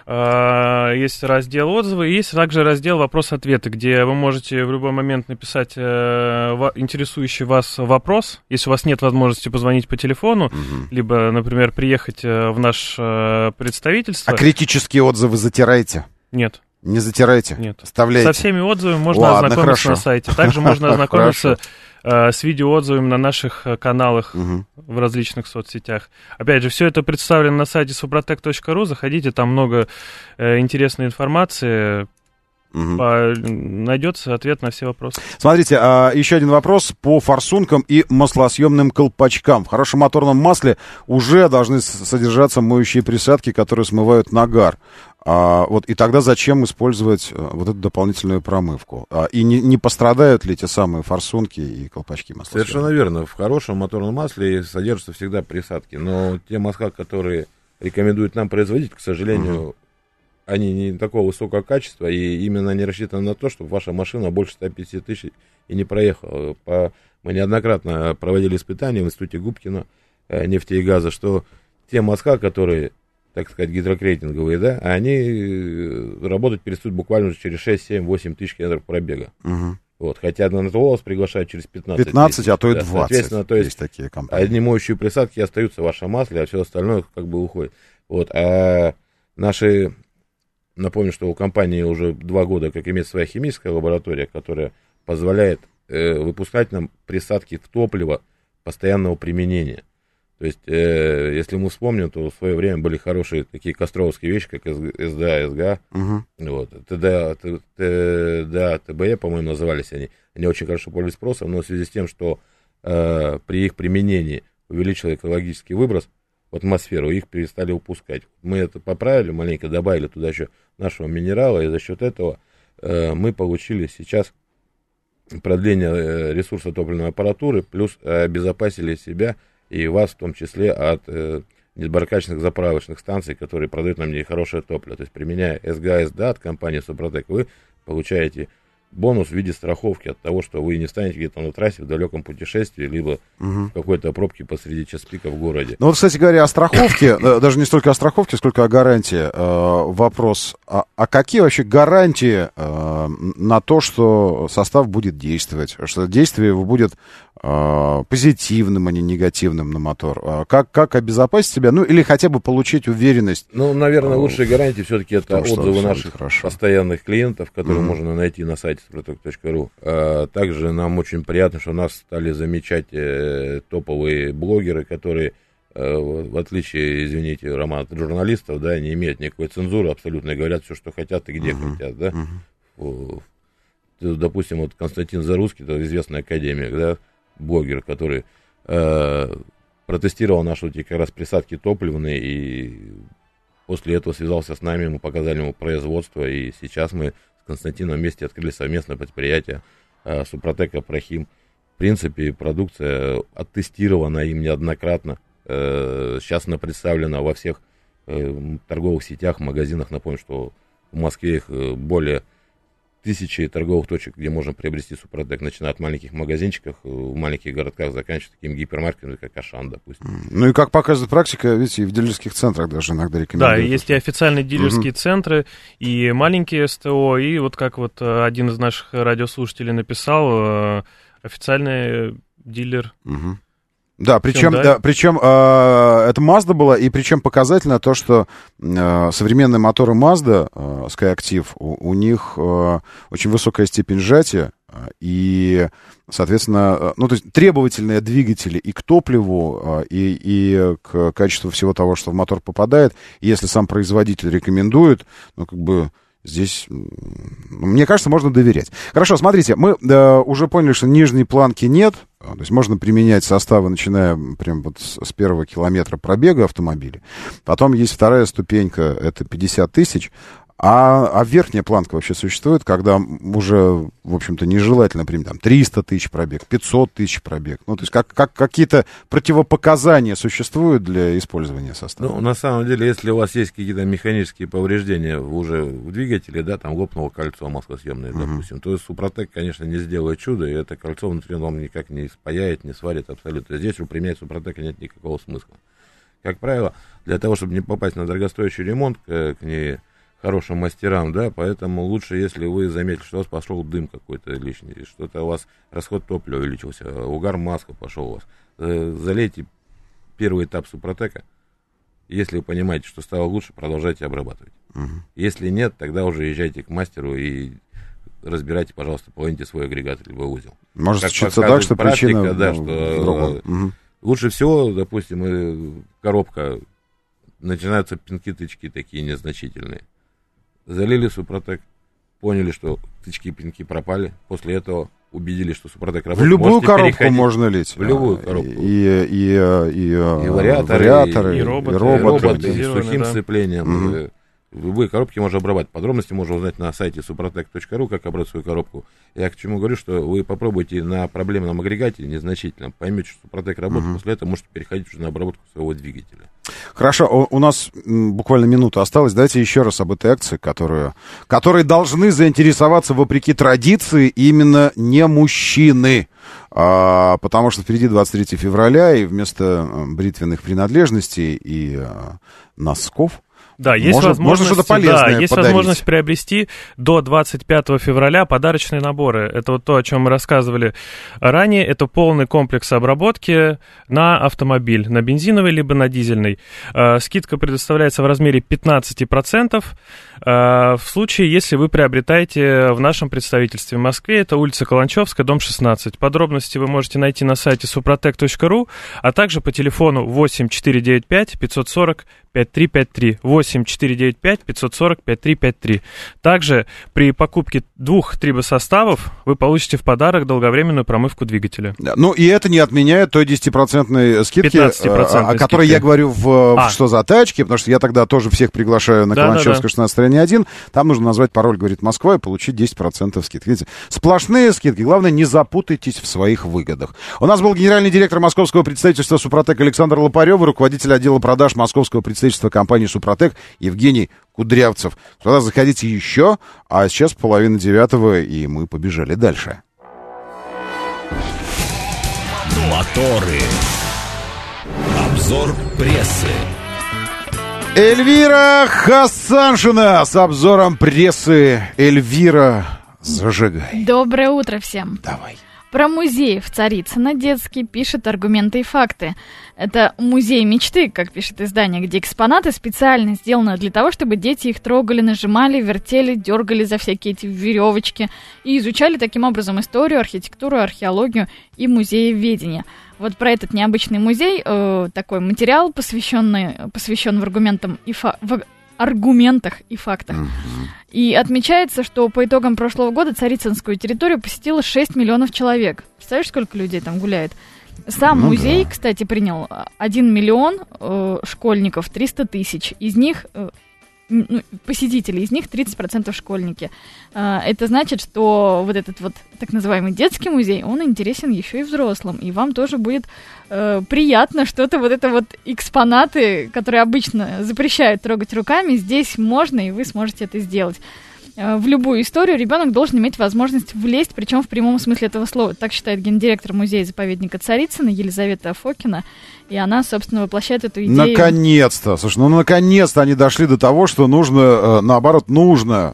Есть раздел отзывы, и есть также раздел вопрос-ответы, где вы можете в любой момент написать э, интересующий вас вопрос, если у вас нет возможности позвонить по телефону, угу. либо, например, приехать в наше э, представительство. А критические отзывы затираете? Нет. Не затирайте? Нет. Оставляйте? Со всеми отзывами можно Ладно, ознакомиться хорошо. на сайте. Также можно ознакомиться с видеоотзывами на наших каналах угу. в различных соцсетях. Опять же, все это представлено на сайте супротек точка ру. Заходите, там много э, интересной информации. Угу. По... Найдется ответ на все вопросы. Смотрите, а, еще один вопрос по форсункам и маслосъемным колпачкам. В хорошем моторном масле уже должны содержаться моющие присадки, которые смывают нагар. А, вот, и тогда зачем использовать а, вот эту дополнительную промывку? А, и не, не пострадают ли те самые форсунки и колпачки масла? Совершенно верно. В хорошем моторном масле содержатся всегда присадки. Но те масла, которые рекомендуют нам производить, к сожалению, угу. они не такого высокого качества. И именно они рассчитаны на то, чтобы ваша машина больше ста пятидесяти тысяч и не проехала. По... Мы неоднократно проводили испытания в институте Губкина нефти и газа, что те масла, которые, так сказать, гидрокрейтинговые, да, они работать перестают буквально уже через шесть, семь, восемь тысяч километров пробега. Угу. Вот, хотя на ТО вас приглашают через пятнадцать. пятнадцать, а то и да, двадцать. Соответственно, то есть, есть такие компании. Одни моющие присадки остаются в вашем масле, а все остальное как бы уходит. Вот, а наши, напомню, что у компании уже два года как имеет своя химическая лаборатория, которая позволяет э, выпускать нам присадки в топливо постоянного применения. То есть, э, если мы вспомним, то в свое время были хорошие такие костровские вещи, как СДА, СГА, угу. вот, ТДА, ТДА, ТБЕ, по-моему, назывались они. Они очень хорошо пользовались спросом, но в связи с тем, что э, при их применении увеличил экологический выброс в атмосферу, их перестали выпускать. Мы это поправили, маленько добавили туда еще нашего минерала, и за счет этого э, мы получили сейчас продление ресурса топливной аппаратуры, плюс обезопасили себя и вас в том числе от э, недоброкачественных заправочных станций, которые продают нам нехорошее топливо. То есть, применяя СГА, СДА от компании Супротек, вы получаете бонус в виде страховки от того, что вы не станете где-то на трассе в далеком путешествии, либо угу. в какой-то пробке посреди час пика в городе. Ну вот, кстати говоря, о страховке, даже не столько о страховке, сколько о гарантии. Вопрос, а какие вообще гарантии на то, что состав будет действовать, что действие его будет позитивным, а не негативным на мотор? Как, как обезопасить себя, ну или хотя бы получить уверенность? Ну, наверное, лучшие гарантии все-таки это том, отзывы наших хорошо. постоянных клиентов, которые mm-hmm. можно найти на сайте супротек точка ру. А также нам очень приятно, что нас стали замечать э, топовые блогеры, которые, э, в отличие, извините, Роман, от журналистов, да, не имеют никакой цензуры, абсолютно говорят все, что хотят и где mm-hmm. хотят, да. Mm-hmm. Допустим, вот Константин Зарусский, это известный академик, да, блогер, который э, протестировал наши вот, как раз присадки топливные, и после этого связался с нами, мы показали ему производство, и сейчас мы с Константином вместе открыли совместное предприятие э, Супротек Апрахим. В принципе, продукция оттестирована им неоднократно. Э, сейчас она представлена во всех э, торговых сетях, магазинах. Напомню, что в Москве их более тысячи торговых точек, где можно приобрести Супротек, начиная от маленьких магазинчиков, в маленьких городках, заканчивая такими гипермаркетами, как Ашан, допустим. Ну и как показывает практика, видите, и в дилерских центрах даже иногда рекомендуют. Да, есть и официальные дилерские угу. центры, и маленькие СТО, и вот как вот один из наших радиослушателей написал, официальный дилер. Угу. Да, причем, да, причем э, это Mazda была, и причем показательно то, что э, современные моторы Mazda, э, SkyActiv, у, у них э, очень высокая степень сжатия, э, и, соответственно, э, ну, то есть требовательные двигатели и к топливу, э, и, и к качеству всего того, что в мотор попадает. И если сам производитель рекомендует, ну, как бы... Здесь, мне кажется, можно доверять. Хорошо, смотрите, мы э, уже поняли, что нижней планки нет. То есть можно применять составы, начиная прям вот с, с первого километра пробега автомобиля. Потом есть вторая ступенька, это пятьдесят тысяч. А, а верхняя планка вообще существует, когда уже, в общем-то, нежелательно применять там триста тысяч пробег, пятьсот тысяч пробег. Ну, то есть как, как, какие-то противопоказания существуют для использования состава? Ну, на самом деле, если у вас есть какие-то механические повреждения уже в двигателе, да, там лопнуло кольцо маслосъемное, uh-huh. допустим, то Супротек, конечно, не сделает чудо, и это кольцо внутри вам никак не спаяет, не сварит абсолютно. Здесь у применять Супротека нет никакого смысла. Как правило, для того, чтобы не попасть на дорогостоящий ремонт, к, к ней хорошим мастерам, да, поэтому лучше, если вы заметили, что у вас пошел дым какой-то лишний, что-то у вас расход топлива увеличился, угар масла пошел у вас, залейте первый этап Супротека. Если вы понимаете, что стало лучше, продолжайте обрабатывать. Угу. Если нет, тогда уже езжайте к мастеру и разбирайте, пожалуйста, половите свой агрегат либо узел. Может случиться так, что практика, причина да, что угу. лучше всего, допустим, коробка, начинаются пинки-тычки такие незначительные. Залили Супротек, поняли, что тычки и пинки пропали. После этого убедились, что Супротек работает. В любую коробку можно лить. В любую коробку. И, и, и, и вариаторы, вариаторы, и, и роботы, и роботы, роботы и с сухим да. сцеплением. Угу. В любые коробки можно обрабатывать. Подробности можно узнать на сайте супротек точка ру, как обрабатывать свою коробку. Я к чему говорю, что вы попробуйте на проблемном агрегате незначительно, поймете, что Супротек работает, угу. после этого можете переходить уже на обработку своего двигателя. Хорошо, у, у нас буквально минута осталась. Давайте еще раз об этой акции, которую, которые должны заинтересоваться, вопреки традиции, именно не мужчины. А, потому что впереди двадцать третьего февраля, и вместо бритвенных принадлежностей и а, носков Да, есть можно, возможность, можно что-то полезное да, есть подарить. возможность приобрести до двадцать пятого февраля подарочные наборы. Это вот то, о чем мы рассказывали ранее. Это полный комплекс обработки на автомобиль, на бензиновый либо на дизельный. Э, скидка предоставляется в размере пятнадцать процентов э, в случае, если вы приобретаете в нашем представительстве в Москве. Это улица Каланчевская, дом шестнадцать. Подробности вы можете найти на сайте супротек точка ру, а также по телефону восемь четыре девять пять пятьсот сорок пять три пять три. восемь четыре девять пять пятьсот сорок пять три пять три. Также при покупке двух трибосоставов вы получите в подарок долговременную промывку двигателя. Ну и это не отменяет той десятипроцентной скидки, о которой я говорю в, а. в «Что за тачки», потому что я тогда тоже всех приглашаю на да, Каланчевскую шестнадцать один. Там нужно назвать пароль, говорит Москва, и получить десять процентов скидки. Видите, сплошные скидки. Главное, не запутайтесь в своих выгодах. У нас был генеральный директор московского представительства «Супротек» Александр Лопарев, руководитель отдела продаж московского представительства представительства компании «Супротек» Евгений Кудрявцев. Туда заходите еще, а сейчас половина девятого, и мы побежали дальше. Моторы. Обзор прессы. Эльвира Хасаншина с обзором прессы. Эльвира, зажигай. Доброе утро всем. Давай. Про музей в Царицыно детский пишет «Аргументы и факты». Это музей мечты, как пишет издание, где экспонаты специально сделаны для того, чтобы дети их трогали, нажимали, вертели, дергали за всякие эти веревочки и изучали таким образом историю, архитектуру, археологию и музееведение. Вот про этот необычный музей э, такой материал, посвященный, посвящен в, аргументам и фа- в аргументах и фактах. Mm-hmm. И отмечается, что по итогам прошлого года царицынскую территорию посетило шесть миллионов человек. Представляешь, сколько людей там гуляет? Сам ну музей, да. кстати, принял один миллион э, школьников, триста тысяч. Из них... Э, ну, посетителей, из них тридцать процентов школьники. Это значит, что вот этот вот так называемый детский музей, он интересен еще и взрослым, и вам тоже будет э, приятно что-то, вот это вот экспонаты, которые обычно запрещают трогать руками, здесь можно, и вы сможете это сделать. В любую историю ребенок должен иметь возможность влезть, причем в прямом смысле этого слова. Так считает гендиректор музея-заповедника Царицыно Елизавета Фокина, и она, собственно, воплощает эту идею. Наконец-то! Слушай, ну наконец-то они дошли до того, что нужно, наоборот, нужно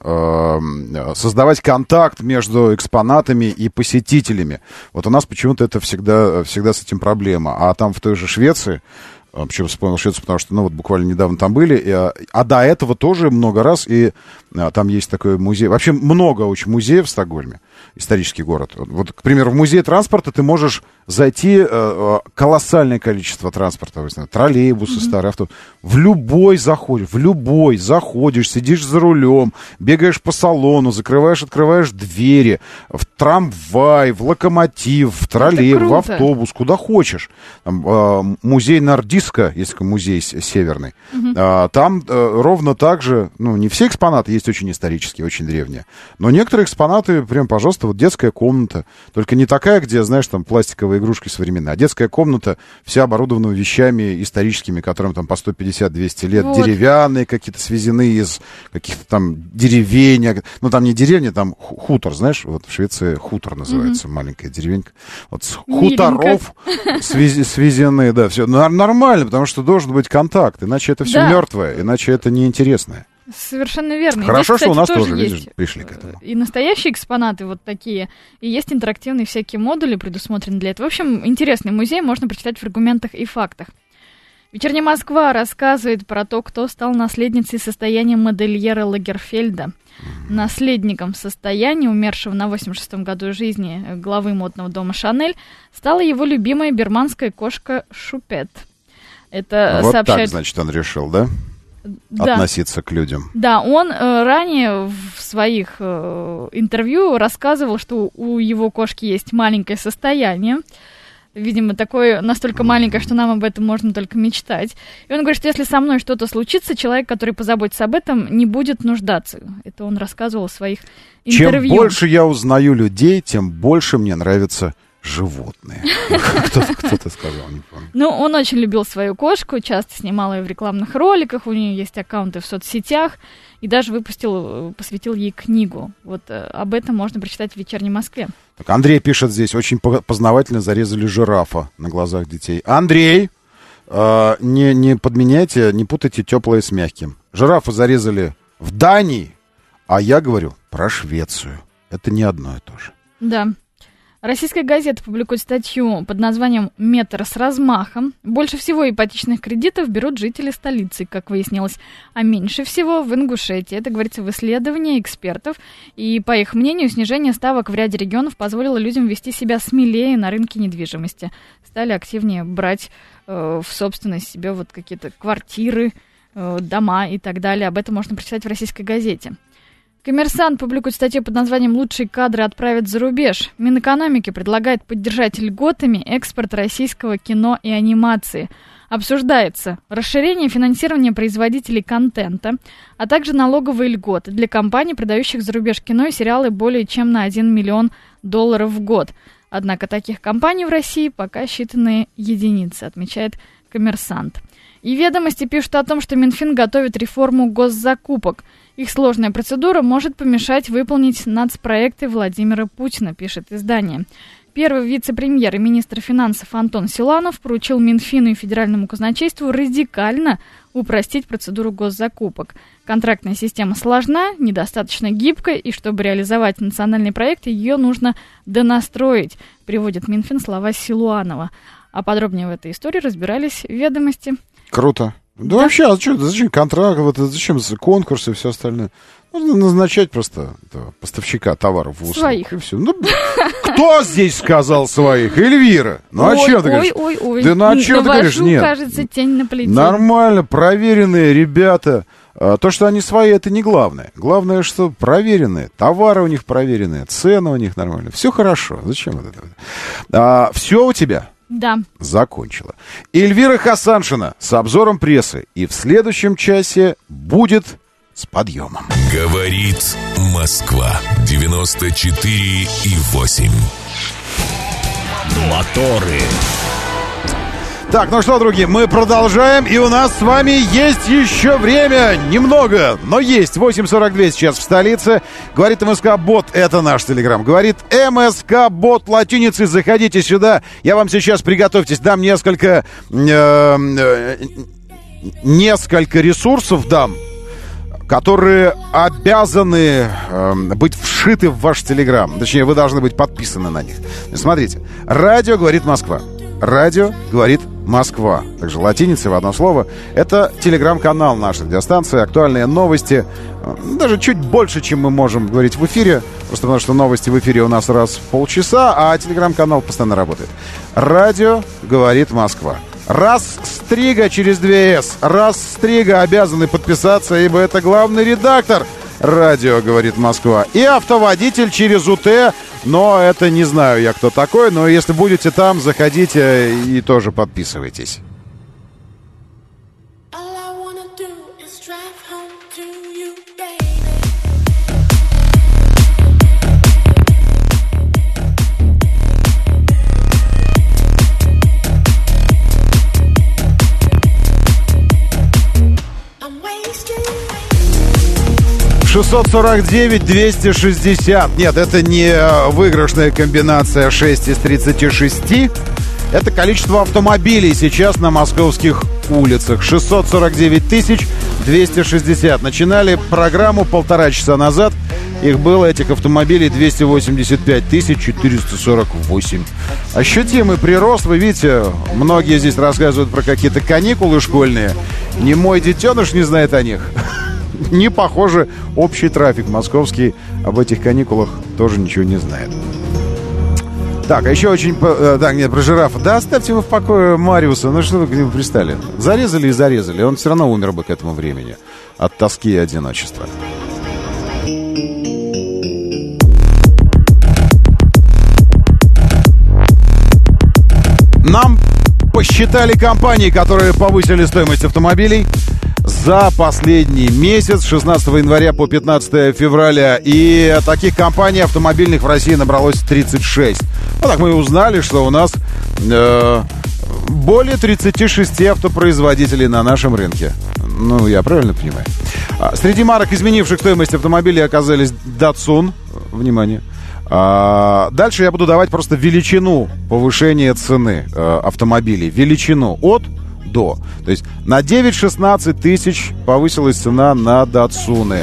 э, создавать контакт между экспонатами и посетителями. Вот у нас почему-то это всегда, всегда с этим проблема. А там в той же Швеции, почему вспомнил Швецию, потому что, ну, вот буквально недавно там были, и, а, а до этого тоже много раз, и а, там есть такой музей, вообще много очень музеев в Стокгольме, исторический город. Вот, к примеру, в музей транспорта ты можешь зайти, э, колоссальное количество транспорта, вы знаете, троллейбусы, mm-hmm. старые автобусы, в любой заходишь, в любой заходишь, сидишь за рулем, бегаешь по салону, закрываешь, открываешь двери, в трамвай, в локомотив, в троллейбус, в автобус, куда хочешь. Там, э, музей Нордиска, есть музей северный, mm-hmm. э, там э, ровно так же, ну, не все экспонаты есть очень исторические, очень древние, но некоторые экспонаты, прям, пожалуйста, вот детская комната, только не такая, где, знаешь, там пластиковые игрушки современные, а детская комната вся оборудована вещами историческими, которым там по сто пятьдесят - двести лет, вот. Деревянные какие-то, свезены из каких-то там деревень, ну там не деревня, там хутор, знаешь, вот в Швеции хутор называется, mm-hmm. маленькая деревенька, вот с хуторов свез, свезены, да, все нормально, потому что должен быть контакт, иначе это все да. мертвое, иначе это неинтересное. Совершенно верно. Хорошо, здесь, кстати, что у нас тоже, тоже видишь, есть пришли к этому. И настоящие экспонаты вот такие, и есть интерактивные всякие модули, предусмотрены для этого. В общем, интересный музей, можно прочитать в аргументах и фактах. «Вечерняя Москва» рассказывает про то, кто стал наследницей состояния модельера Лагерфельда. Mm-hmm. Наследником состояния умершего на восемьдесят шестом году жизни главы модного дома «Шанель» стала его любимая бирманская кошка Шупет. Это вот сообщает... так, значит, он решил, да? Да. Относиться к людям. Да, он э, ранее в своих э, интервью рассказывал, что у его кошки есть маленькое состояние. Видимо, такое настолько маленькое, что нам об этом можно только мечтать. И он говорит, что если со мной что-то случится, человек, который позаботится об этом, не будет нуждаться. Это он рассказывал в своих интервью. Чем больше я узнаю людей, тем больше мне нравится животные. Кто-то, кто-то сказал, не помню. Ну, он очень любил свою кошку, часто снимал ее в рекламных роликах, у нее есть аккаунты в соцсетях, и даже выпустил, посвятил ей книгу. Вот э, об этом можно прочитать в «Вечерней Москве». Так, Андрей пишет здесь, очень познавательно зарезали жирафа на глазах детей. Андрей, э, не, не подменяйте, не путайте теплое с мягким. Жирафа зарезали в Дании, а я говорю про Швецию. Это не одно и то же. Да. Российская газета публикует статью под названием «Метр с размахом». Больше всего ипотечных кредитов берут жители столицы, как выяснилось, а меньше всего в Ингушетии. Это говорится в исследовании экспертов. И, по их мнению, снижение ставок в ряде регионов позволило людям вести себя смелее на рынке недвижимости. Стали активнее брать э, в собственность себе вот какие-то квартиры, э, дома и так далее. Об этом можно прочитать в российской газете. «Коммерсант» публикует статью под названием «Лучшие кадры отправят за рубеж». Минэкономики предлагает поддержать льготами экспорт российского кино и анимации. Обсуждается расширение финансирования производителей контента, а также налоговые льготы для компаний, продающих за рубеж кино и сериалы более чем на один миллион долларов в год. Однако таких компаний в России пока считанные единицы, отмечает «Коммерсант». И «Ведомости» пишут о том, что Минфин готовит реформу госзакупок. Их сложная процедура может помешать выполнить нацпроекты Владимира Путина, пишет издание. Первый вице-премьер и министр финансов Антон Силанов поручил Минфину и Федеральному казначейству радикально упростить процедуру госзакупок. Контрактная система сложна, недостаточно гибкая, и чтобы реализовать национальный проект, ее нужно донастроить, приводит Минфин слова Силуанова. А подробнее в этой истории разбирались в «Ведомости». Круто. Да, да вообще, а что, зачем контракт, вот, зачем конкурсы и все остальное? Нужно назначать просто этого, поставщика товаров в услугах. Своих. И все. Ну, кто здесь сказал своих? Эльвира. Ну, ой, а что ты ой, говоришь? Ой, ой, да ну, а что ты говоришь? Нет. Кажется, тень на плите. Нормально, проверенные ребята. То, что они свои, это не главное. Главное, что проверенные. Товары у них проверенные, цены у них нормальные. Все хорошо. Зачем вот это? А, все у тебя? Да. Закончила. Эльвира Хасаншина с обзором прессы. И в следующем часе будет с подъемом. Говорит Москва. девяносто четыре и восемь. Моторы. Так, ну что, друзья, мы продолжаем, и у нас с вами есть еще время, немного, но есть. восемь сорок два сейчас в столице. Говорит МСК-бот, это наш телеграм. Говорит МСК-бот латиницей, заходите сюда. Я вам сейчас, приготовьтесь, дам несколько, э, э, несколько ресурсов дам, которые обязаны э, быть вшиты в ваш телеграм. Точнее, вы должны быть подписаны на них. Смотрите, радио «Говорит Москва». Радио «Говорит Москва». Также латиницей в одно слово. Это телеграм-канал нашей радиостанции. Актуальные новости. Даже чуть больше, чем мы можем говорить в эфире. Просто потому, что новости в эфире у нас раз в полчаса, а телеграм-канал постоянно работает. Радио «Говорит Москва». Раз стрига через две эс. Раз стрига обязаны подписаться, ибо это главный редактор радио «Говорит Москва». И автоводитель через УТ. Но это не знаю я, кто такой. Но если будете там, заходите и тоже подписывайтесь. шестьсот сорок девять двести шестьдесят. Нет, это не выигрышная комбинация шесть из тридцати шести. Это количество автомобилей сейчас на московских улицах. шестьсот сорок девять тысяч двести шестьдесят. Начинали программу полтора часа назад. Их было, этих автомобилей, двести восемьдесят пять тысяч четыреста сорок восемь. Ощутимый прирост. Вы видите, многие здесь рассказывают про какие-то каникулы школьные. Ни мой детеныш не знает о них. Не похоже, общий трафик московский об этих каникулах тоже ничего не знает. Так, а еще очень... Так, нет, про жирафа. Да оставьте вы в покое Мариуса. Ну что вы к нему пристали? Зарезали и зарезали. Он все равно умер бы к этому времени. От тоски и одиночества. Нам посчитали компании, которые повысили стоимость автомобилей за последний месяц, с шестнадцатого января по пятнадцатое февраля. И таких компаний автомобильных в России набралось тридцать шесть. Ну так мы и узнали, что у нас э, более тридцати шести автопроизводителей на нашем рынке. Ну, я правильно понимаю? Среди марок, изменивших стоимость автомобилей, оказались Datsun. Внимание. А дальше я буду давать просто величину повышения цены э, автомобилей. Величину от до. То есть на девять-шестнадцать тысяч повысилась цена на Датсуны.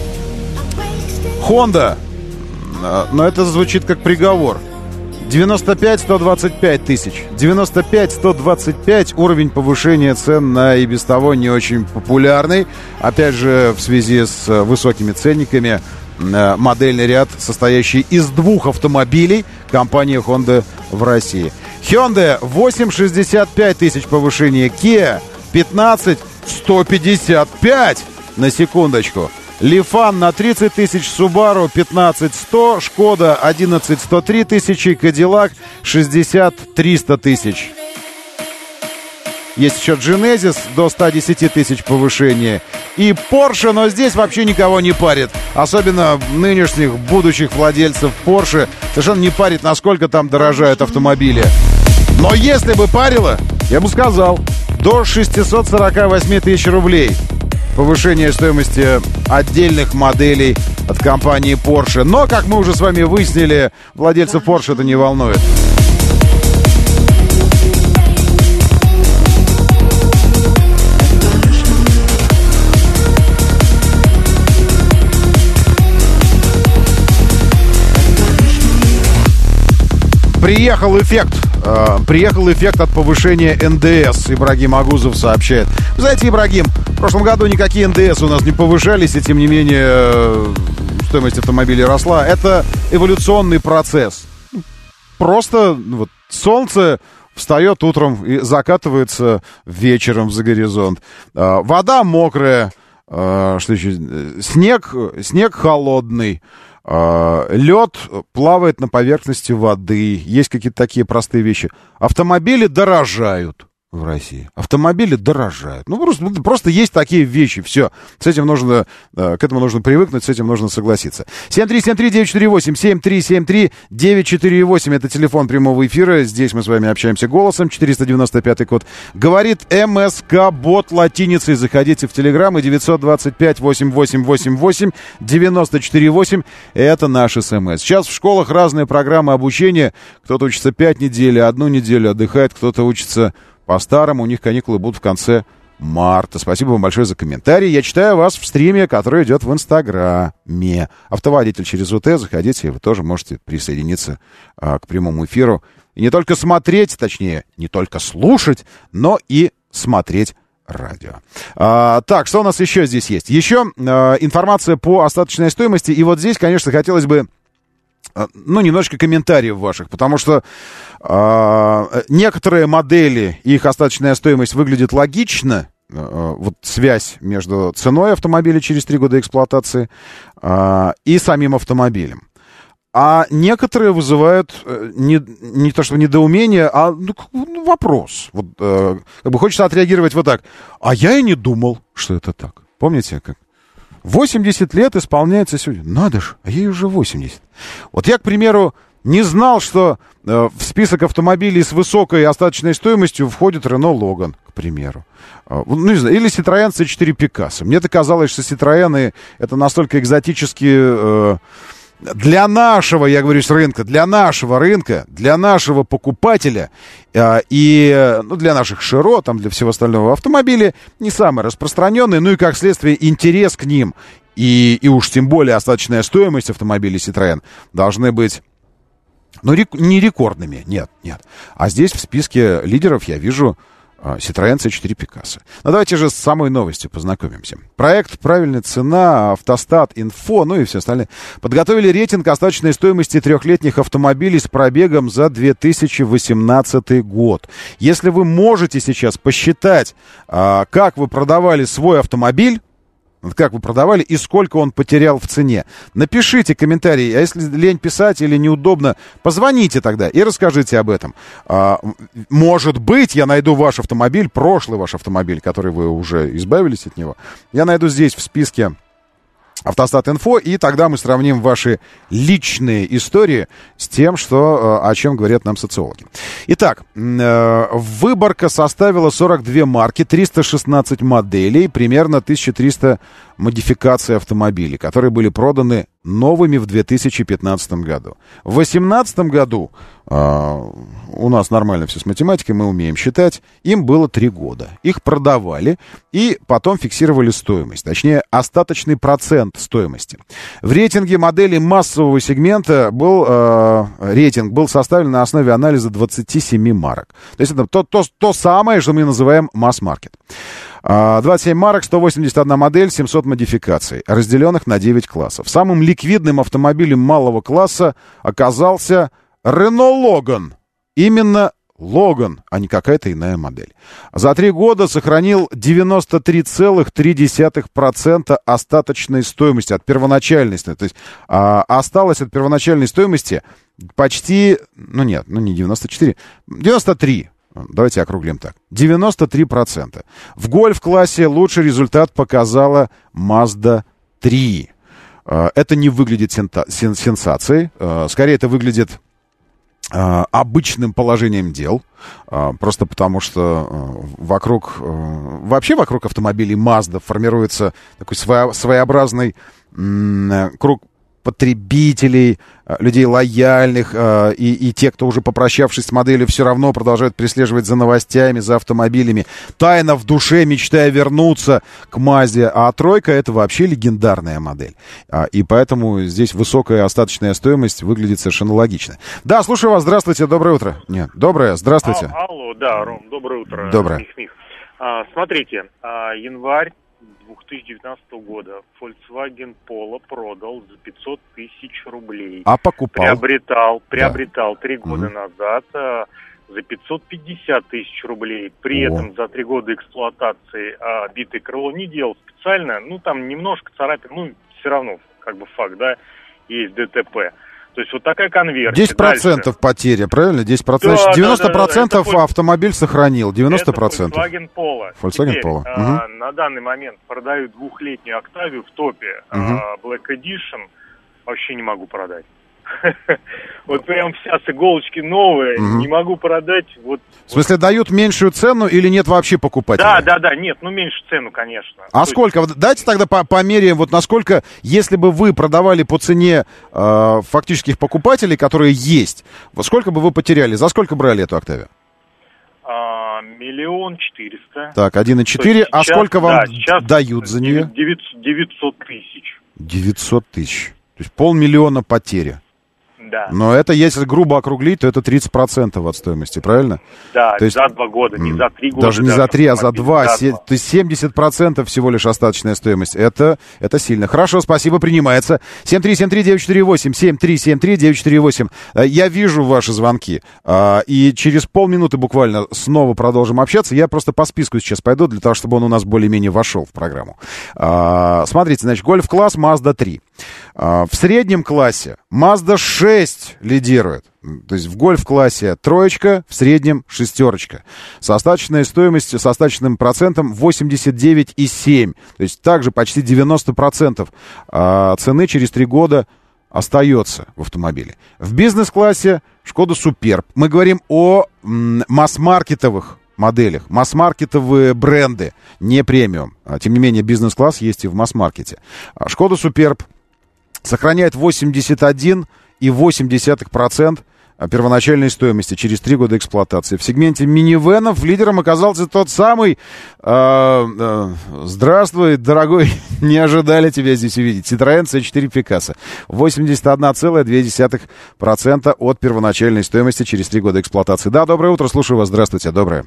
Honda. Но это звучит как приговор. девяносто пять сто двадцать пять тысяч. девяносто пять сто двадцать пять уровень повышения цен на и без того не очень популярный. Опять же, в связи с высокими ценниками, модельный ряд, состоящий из двух автомобилей, компания Honda в России. Hyundai восемь шестьдесят пять тысяч повышение. Kia пятнадцать сто пятьдесят пять. На секундочку. Лифан на тридцать тысяч, Subaru пятнадцать сто, Шкода одиннадцать сто три тысячи, Cadillac шестьдесят триста тысяч. Есть еще Genesis до ста десяти тысяч повышения. И Porsche, но здесь вообще никого не парит. Особенно нынешних будущих владельцев Porsche совершенно не парит, насколько там дорожают автомобили. Но если бы парило, я бы сказал, до шестьсот сорок восемь тысяч рублей. Повышение стоимости отдельных моделей от компании Porsche. Но, как мы уже с вами выяснили, владельцев Porsche это не волнует. Приехал эффект. Э, приехал эффект от повышения эн дэ эс. Ибрагим Агузов сообщает. Вы знаете, Ибрагим, в прошлом году никакие эн дэ эс у нас не повышались, и тем не менее э, стоимость автомобилей росла. Это эволюционный процесс. Просто ну, вот, солнце встает утром и закатывается вечером за горизонт. Э, вода мокрая. Э, что еще? Снег, снег холодный. Лед плавает на поверхности воды. Есть какие-то такие простые вещи. Автомобили дорожают в России. Автомобили дорожают. Ну, просто, просто есть такие вещи. Все. С этим нужно, к этому нужно привыкнуть, с этим нужно согласиться. семь три семь три девять четыре восемь, семь три семь три девять четыре восемь. Это телефон прямого эфира. Здесь мы с вами общаемся голосом. четыреста девяносто пятый код. Говорит МСК-бот латиницей. Заходите в Телеграм. И девятьсот двадцать пять восемь восемь восемь восемь девяносто четыре восемь. Это наш СМС. Сейчас в школах разные программы обучения. Кто-то учится пять недель, одну неделю отдыхает. Кто-то учится по-старому, у них каникулы будут в конце марта. Спасибо вам большое за комментарий. Я читаю вас в стриме, который идет в Инстаграме. Автоводитель через УТ. Заходите, и вы тоже можете присоединиться а, к прямому эфиру. И не только смотреть, точнее, не только слушать, но и смотреть радио. А, так, что у нас еще здесь есть? Еще а, информация по остаточной стоимости. И вот здесь, конечно, хотелось бы ну, немножечко комментариев ваших, потому что э, некоторые модели, их остаточная стоимость выглядит логично, э, вот связь между ценой автомобиля через три года эксплуатации э, и самим автомобилем. А некоторые вызывают э, не, не то что недоумение, а ну, вопрос. Вот, э, как бы хочется отреагировать вот так. А я и не думал, что это так. Помните, как? восемьдесят лет исполняется сегодня. Надо же, а ей уже восемьдесят. Вот я, к примеру, не знал, что э, в список автомобилей с высокой остаточной стоимостью входит Renault Logan, к примеру. Э, ну, не знаю, или Citroёn си четыре Picasso. Мне-то казалось, что Citroёn это настолько экзотические... Э, для нашего, я говорю, с рынка, для нашего рынка, для нашего покупателя э, и ну, для наших широ, там, для всего остального автомобиля не самые распространенные, ну и как следствие интерес к ним и, и уж тем более остаточная стоимость автомобилей Citroёn должны быть, ну, рек- не рекордными, нет, нет. А здесь в списке лидеров я вижу Citroёn си четыре Picasso. Ну, давайте же с самой новостью познакомимся. Проект «Правильная цена», Автостат, Инфо, ну и все остальное, подготовили рейтинг остаточной стоимости трехлетних автомобилей с пробегом за две тысячи восемнадцатый год. Если вы можете сейчас посчитать, как вы продавали свой автомобиль, как вы продавали и сколько он потерял в цене, напишите комментарий. А если лень писать или неудобно, позвоните тогда и расскажите об этом. А, может быть, я найду ваш автомобиль, прошлый ваш автомобиль, который вы уже избавились от него. Я найду здесь в списке Автостат Инфо, и тогда мы сравним ваши личные истории с тем, что, о чем говорят нам социологи. Итак, выборка составила сорок две марки, триста шестнадцать моделей, примерно тысяча триста модификаций автомобилей, которые были проданы новыми в две тысячи пятнадцатом году. В две тысячи восемнадцатом году, э, у нас нормально все с математикой, мы умеем считать, им было три года. Их продавали и потом фиксировали стоимость, точнее остаточный процент стоимости. В рейтинге моделей массового сегмента был, э, рейтинг был составлен на основе анализа двадцати семи марок. То есть это то, то, то самое, что мы называем масс-маркет. двадцать семь марок, сто восемьдесят одна модель, семьсот модификаций, разделенных на девять классов. Самым ликвидным автомобилем малого класса оказался Renault Logan. Именно Logan, а не какая-то иная модель. За три года сохранил девяносто три целых три десятых процента остаточной стоимости от первоначальной стоимости. То есть а, осталось от первоначальной стоимости почти, ну нет, ну не девяносто четыре, девяносто три. Давайте округлим так. девяносто три процента. В гольф-классе лучший результат показала Mazda три. Это не выглядит сенсацией. Скорее, это выглядит э, обычным положением дел, э, просто потому что э, вокруг, э, вообще вокруг автомобилей Mazda формируется такой своя, своеобразный э, круг потребителей, людей лояльных, и, и те, кто уже попрощавшись с моделью, все равно продолжают преследовать за новостями, за автомобилями, тайно в душе мечтая вернуться к Mazda. А тройка — это вообще легендарная модель. И поэтому здесь высокая остаточная стоимость выглядит совершенно логично. Да, слушаю вас. Здравствуйте, доброе утро. Нет, доброе, здравствуйте. А, алло, да, Ром, доброе утро. Доброе. Мих, Мих. А, смотрите, а, январь две тысячи девятнадцатого года Volkswagen Polo продал за пятьсот тысяч рублей. А покупал? Приобретал, приобретал три да. года угу. назад а, за пятьсот пятьдесят тысяч рублей. При О. этом за три года эксплуатации а, битое крыло не делал специально. Ну, там немножко царапин, ну, все равно, как бы факт, да, есть ДТП. То есть вот такая конверсия. десять процентов дальше. Потеря, правильно? десять процентов. Да, значит, девяносто процентов да, да, да. автомобиль сохранил. девяносто процентов. Это Volkswagen Polo. Volkswagen Теперь, Polo. А, угу. на данный момент продаю двухлетнюю Octavia в топе. Угу. А, Black Edition. Вообще не могу продать. Вот прям вся с иголочки новая. Не могу продать. Вот. В смысле, дают меньшую цену или нет вообще покупателей? Да, да, да, нет, ну меньше цену, конечно. А сколько? Дайте тогда по, померяем, вот насколько, если бы вы продавали по цене э, фактических покупателей, которые есть, вот сколько бы вы потеряли? За сколько брали эту Octavia? А, миллион четыреста. Так, один и четыре. А сколько вам да, дают за нее? девятьсот тысяч. девятьсот тысяч. То есть полмиллиона потери. Да. Но это, если грубо округлить, то это тридцать процентов от стоимости, правильно? Да, то есть, за два года, не за три года. Даже не за три, а за два. За Се- два. То есть семьдесят процентов всего лишь остаточная стоимость. Это, это сильно. Хорошо, спасибо, принимается. семь три семь три девять четыре восемь, семь три семь три девять четыре восемь. Я вижу ваши звонки. И через полминуты буквально снова продолжим общаться. Я просто по списку сейчас пойду, для того, чтобы он у нас более-менее вошел в программу. Смотрите, значит, гольф-класс Mazda три. В среднем классе Mazda шесть лидирует. То есть в гольф-классе троечка, в среднем шестерочка. С остаточной стоимостью, с остаточным процентом восемьдесят девять и семь. То есть также почти девяносто процентов цены через три года остается в автомобиле. В бизнес-классе Шкода Суперб. Мы говорим о м, масс-маркетовых моделях, масс-маркетовые бренды, не премиум. Тем не менее, бизнес-класс есть и в масс-маркете. Шкода Суперб сохраняет восемьдесят один и восемь десятых процента первоначальной стоимости через три года эксплуатации. В сегменте минивенов лидером оказался тот самый э, э, здравствуй, дорогой, не ожидали тебя здесь увидеть, Citroёn си четыре Picasso. восемьдесят один целых две десятых процента от первоначальной стоимости через три года эксплуатации. Да, доброе утро, слушаю вас, здравствуйте, доброе.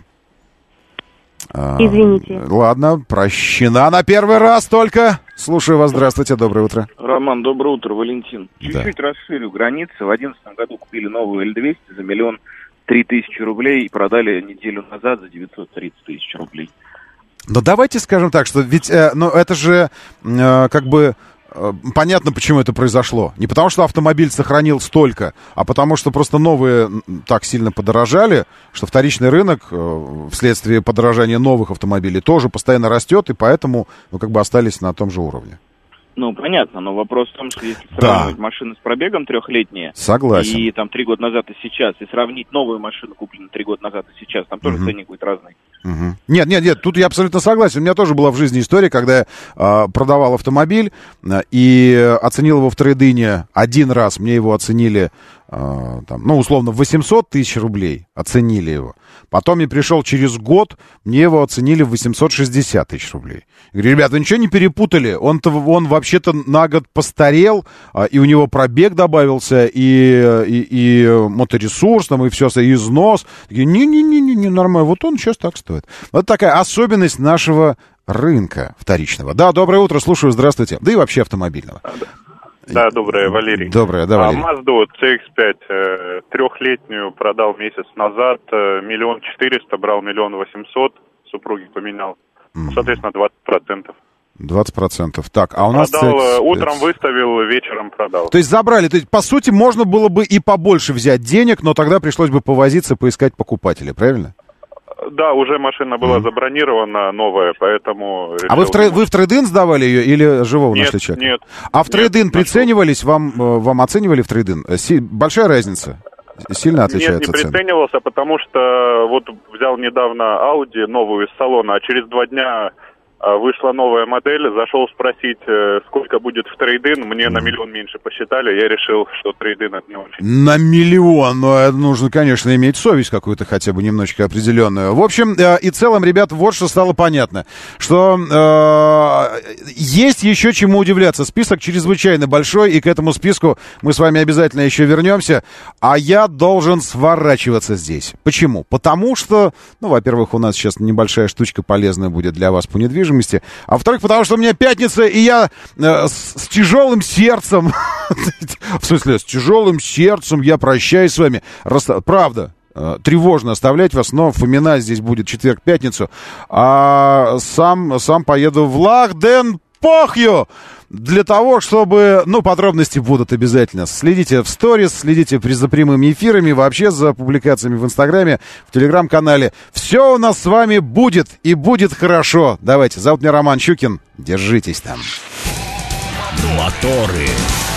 Извините. А, ладно, прощена на первый раз только. Слушаю вас, здравствуйте, доброе утро. Роман, доброе утро, Валентин. Да. Чуть-чуть расширю границы. В две тысячи одиннадцатом году купили новую эль двести за миллион три тысячи рублей и продали неделю назад за девятьсот тридцать тысяч рублей. Но давайте скажем так, что ведь, э, ну, это же э, как бы... Понятно, почему это произошло. Не потому, что автомобиль сохранил столько, а потому, что просто новые так сильно подорожали, что вторичный рынок вследствие подорожания новых автомобилей тоже постоянно растет, и поэтому, ну, как бы остались на том же уровне. Ну, понятно, но вопрос в том, что если сравнивать да. машины с пробегом трехлетние, согласен. И там три года назад и сейчас, и сравнить новую машину, купленную три года назад и сейчас, там тоже угу. ценник будет разный. Угу. Нет, нет, нет, тут я абсолютно согласен. У меня тоже была в жизни история, когда я э, продавал автомобиль э, и оценил его в трейд-ине один раз. Мне его оценили, э, там, ну, условно, восемьсот тысяч рублей оценили его. Потом я пришел через год, мне его оценили в восемьсот шестьдесят тысяч рублей. Я говорю, ребята, вы ничего не перепутали? Он-то, он вообще-то на год постарел, э, и у него пробег добавился, и, и, и моторесурс, там, и все, и износ. Не-не-не, нормально, вот он сейчас так стоит. Вот такая особенность нашего рынка вторичного. Да, доброе утро, слушаю, здравствуйте. Да и вообще автомобильного. Да, доброе, Валерий. Доброе, да, Валерий. А Mazda си икс пять э, трехлетнюю продал месяц назад, миллион четыреста, брал миллион восемьсот, супруги поменял. Mm. Соответственно, двадцать процентов. двадцать процентов. Так, а у нас... Продал, цикс... утром выставил, вечером продал. То есть забрали. То есть, по сути, можно было бы и побольше взять денег, но тогда пришлось бы повозиться, поискать покупателя, правильно? Да, уже машина была mm. забронирована, новая, поэтому... А вы в, трей... вы в трейд-ин сдавали ее или живого нет, нашли человека? Нет, А в трейд-ин нет, приценивались? Вам, вам оценивали в трейд-ин? Большая разница? Сильно отличается Нет, не цена? приценивался, потому что вот взял недавно Audi новую из салона, а через два дня вышла новая модель, зашел спросить, сколько будет в трейд-ин, мне на миллион меньше посчитали, я решил, что трейд-ин это не очень. На миллион, но нужно, конечно, иметь совесть какую-то хотя бы немножечко определенную. В общем и целом, ребят, вот что стало понятно, что э, есть еще чему удивляться. Список чрезвычайно большой, и к этому списку мы с вами обязательно еще вернемся, а я должен сворачиваться здесь. Почему? Потому что, ну, во-первых, у нас сейчас небольшая штучка полезная будет для вас по недвижимости, а во-вторых, потому что у меня пятница, и я э, с, с тяжелым сердцем, в смысле, с тяжелым сердцем я прощаюсь с вами. Раста... Правда, э, тревожно оставлять вас, но Фомина здесь будет четверг-пятницу, а сам, сам поеду в Лахденпохью для того, чтобы... Ну, подробности будут обязательно. Следите в сторис, следите за прямыми эфирами, вообще за публикациями в Инстаграме, в Телеграм-канале. Все у нас с вами будет, и будет хорошо. Давайте, зовут меня Роман Щукин. Держитесь там. Моторы.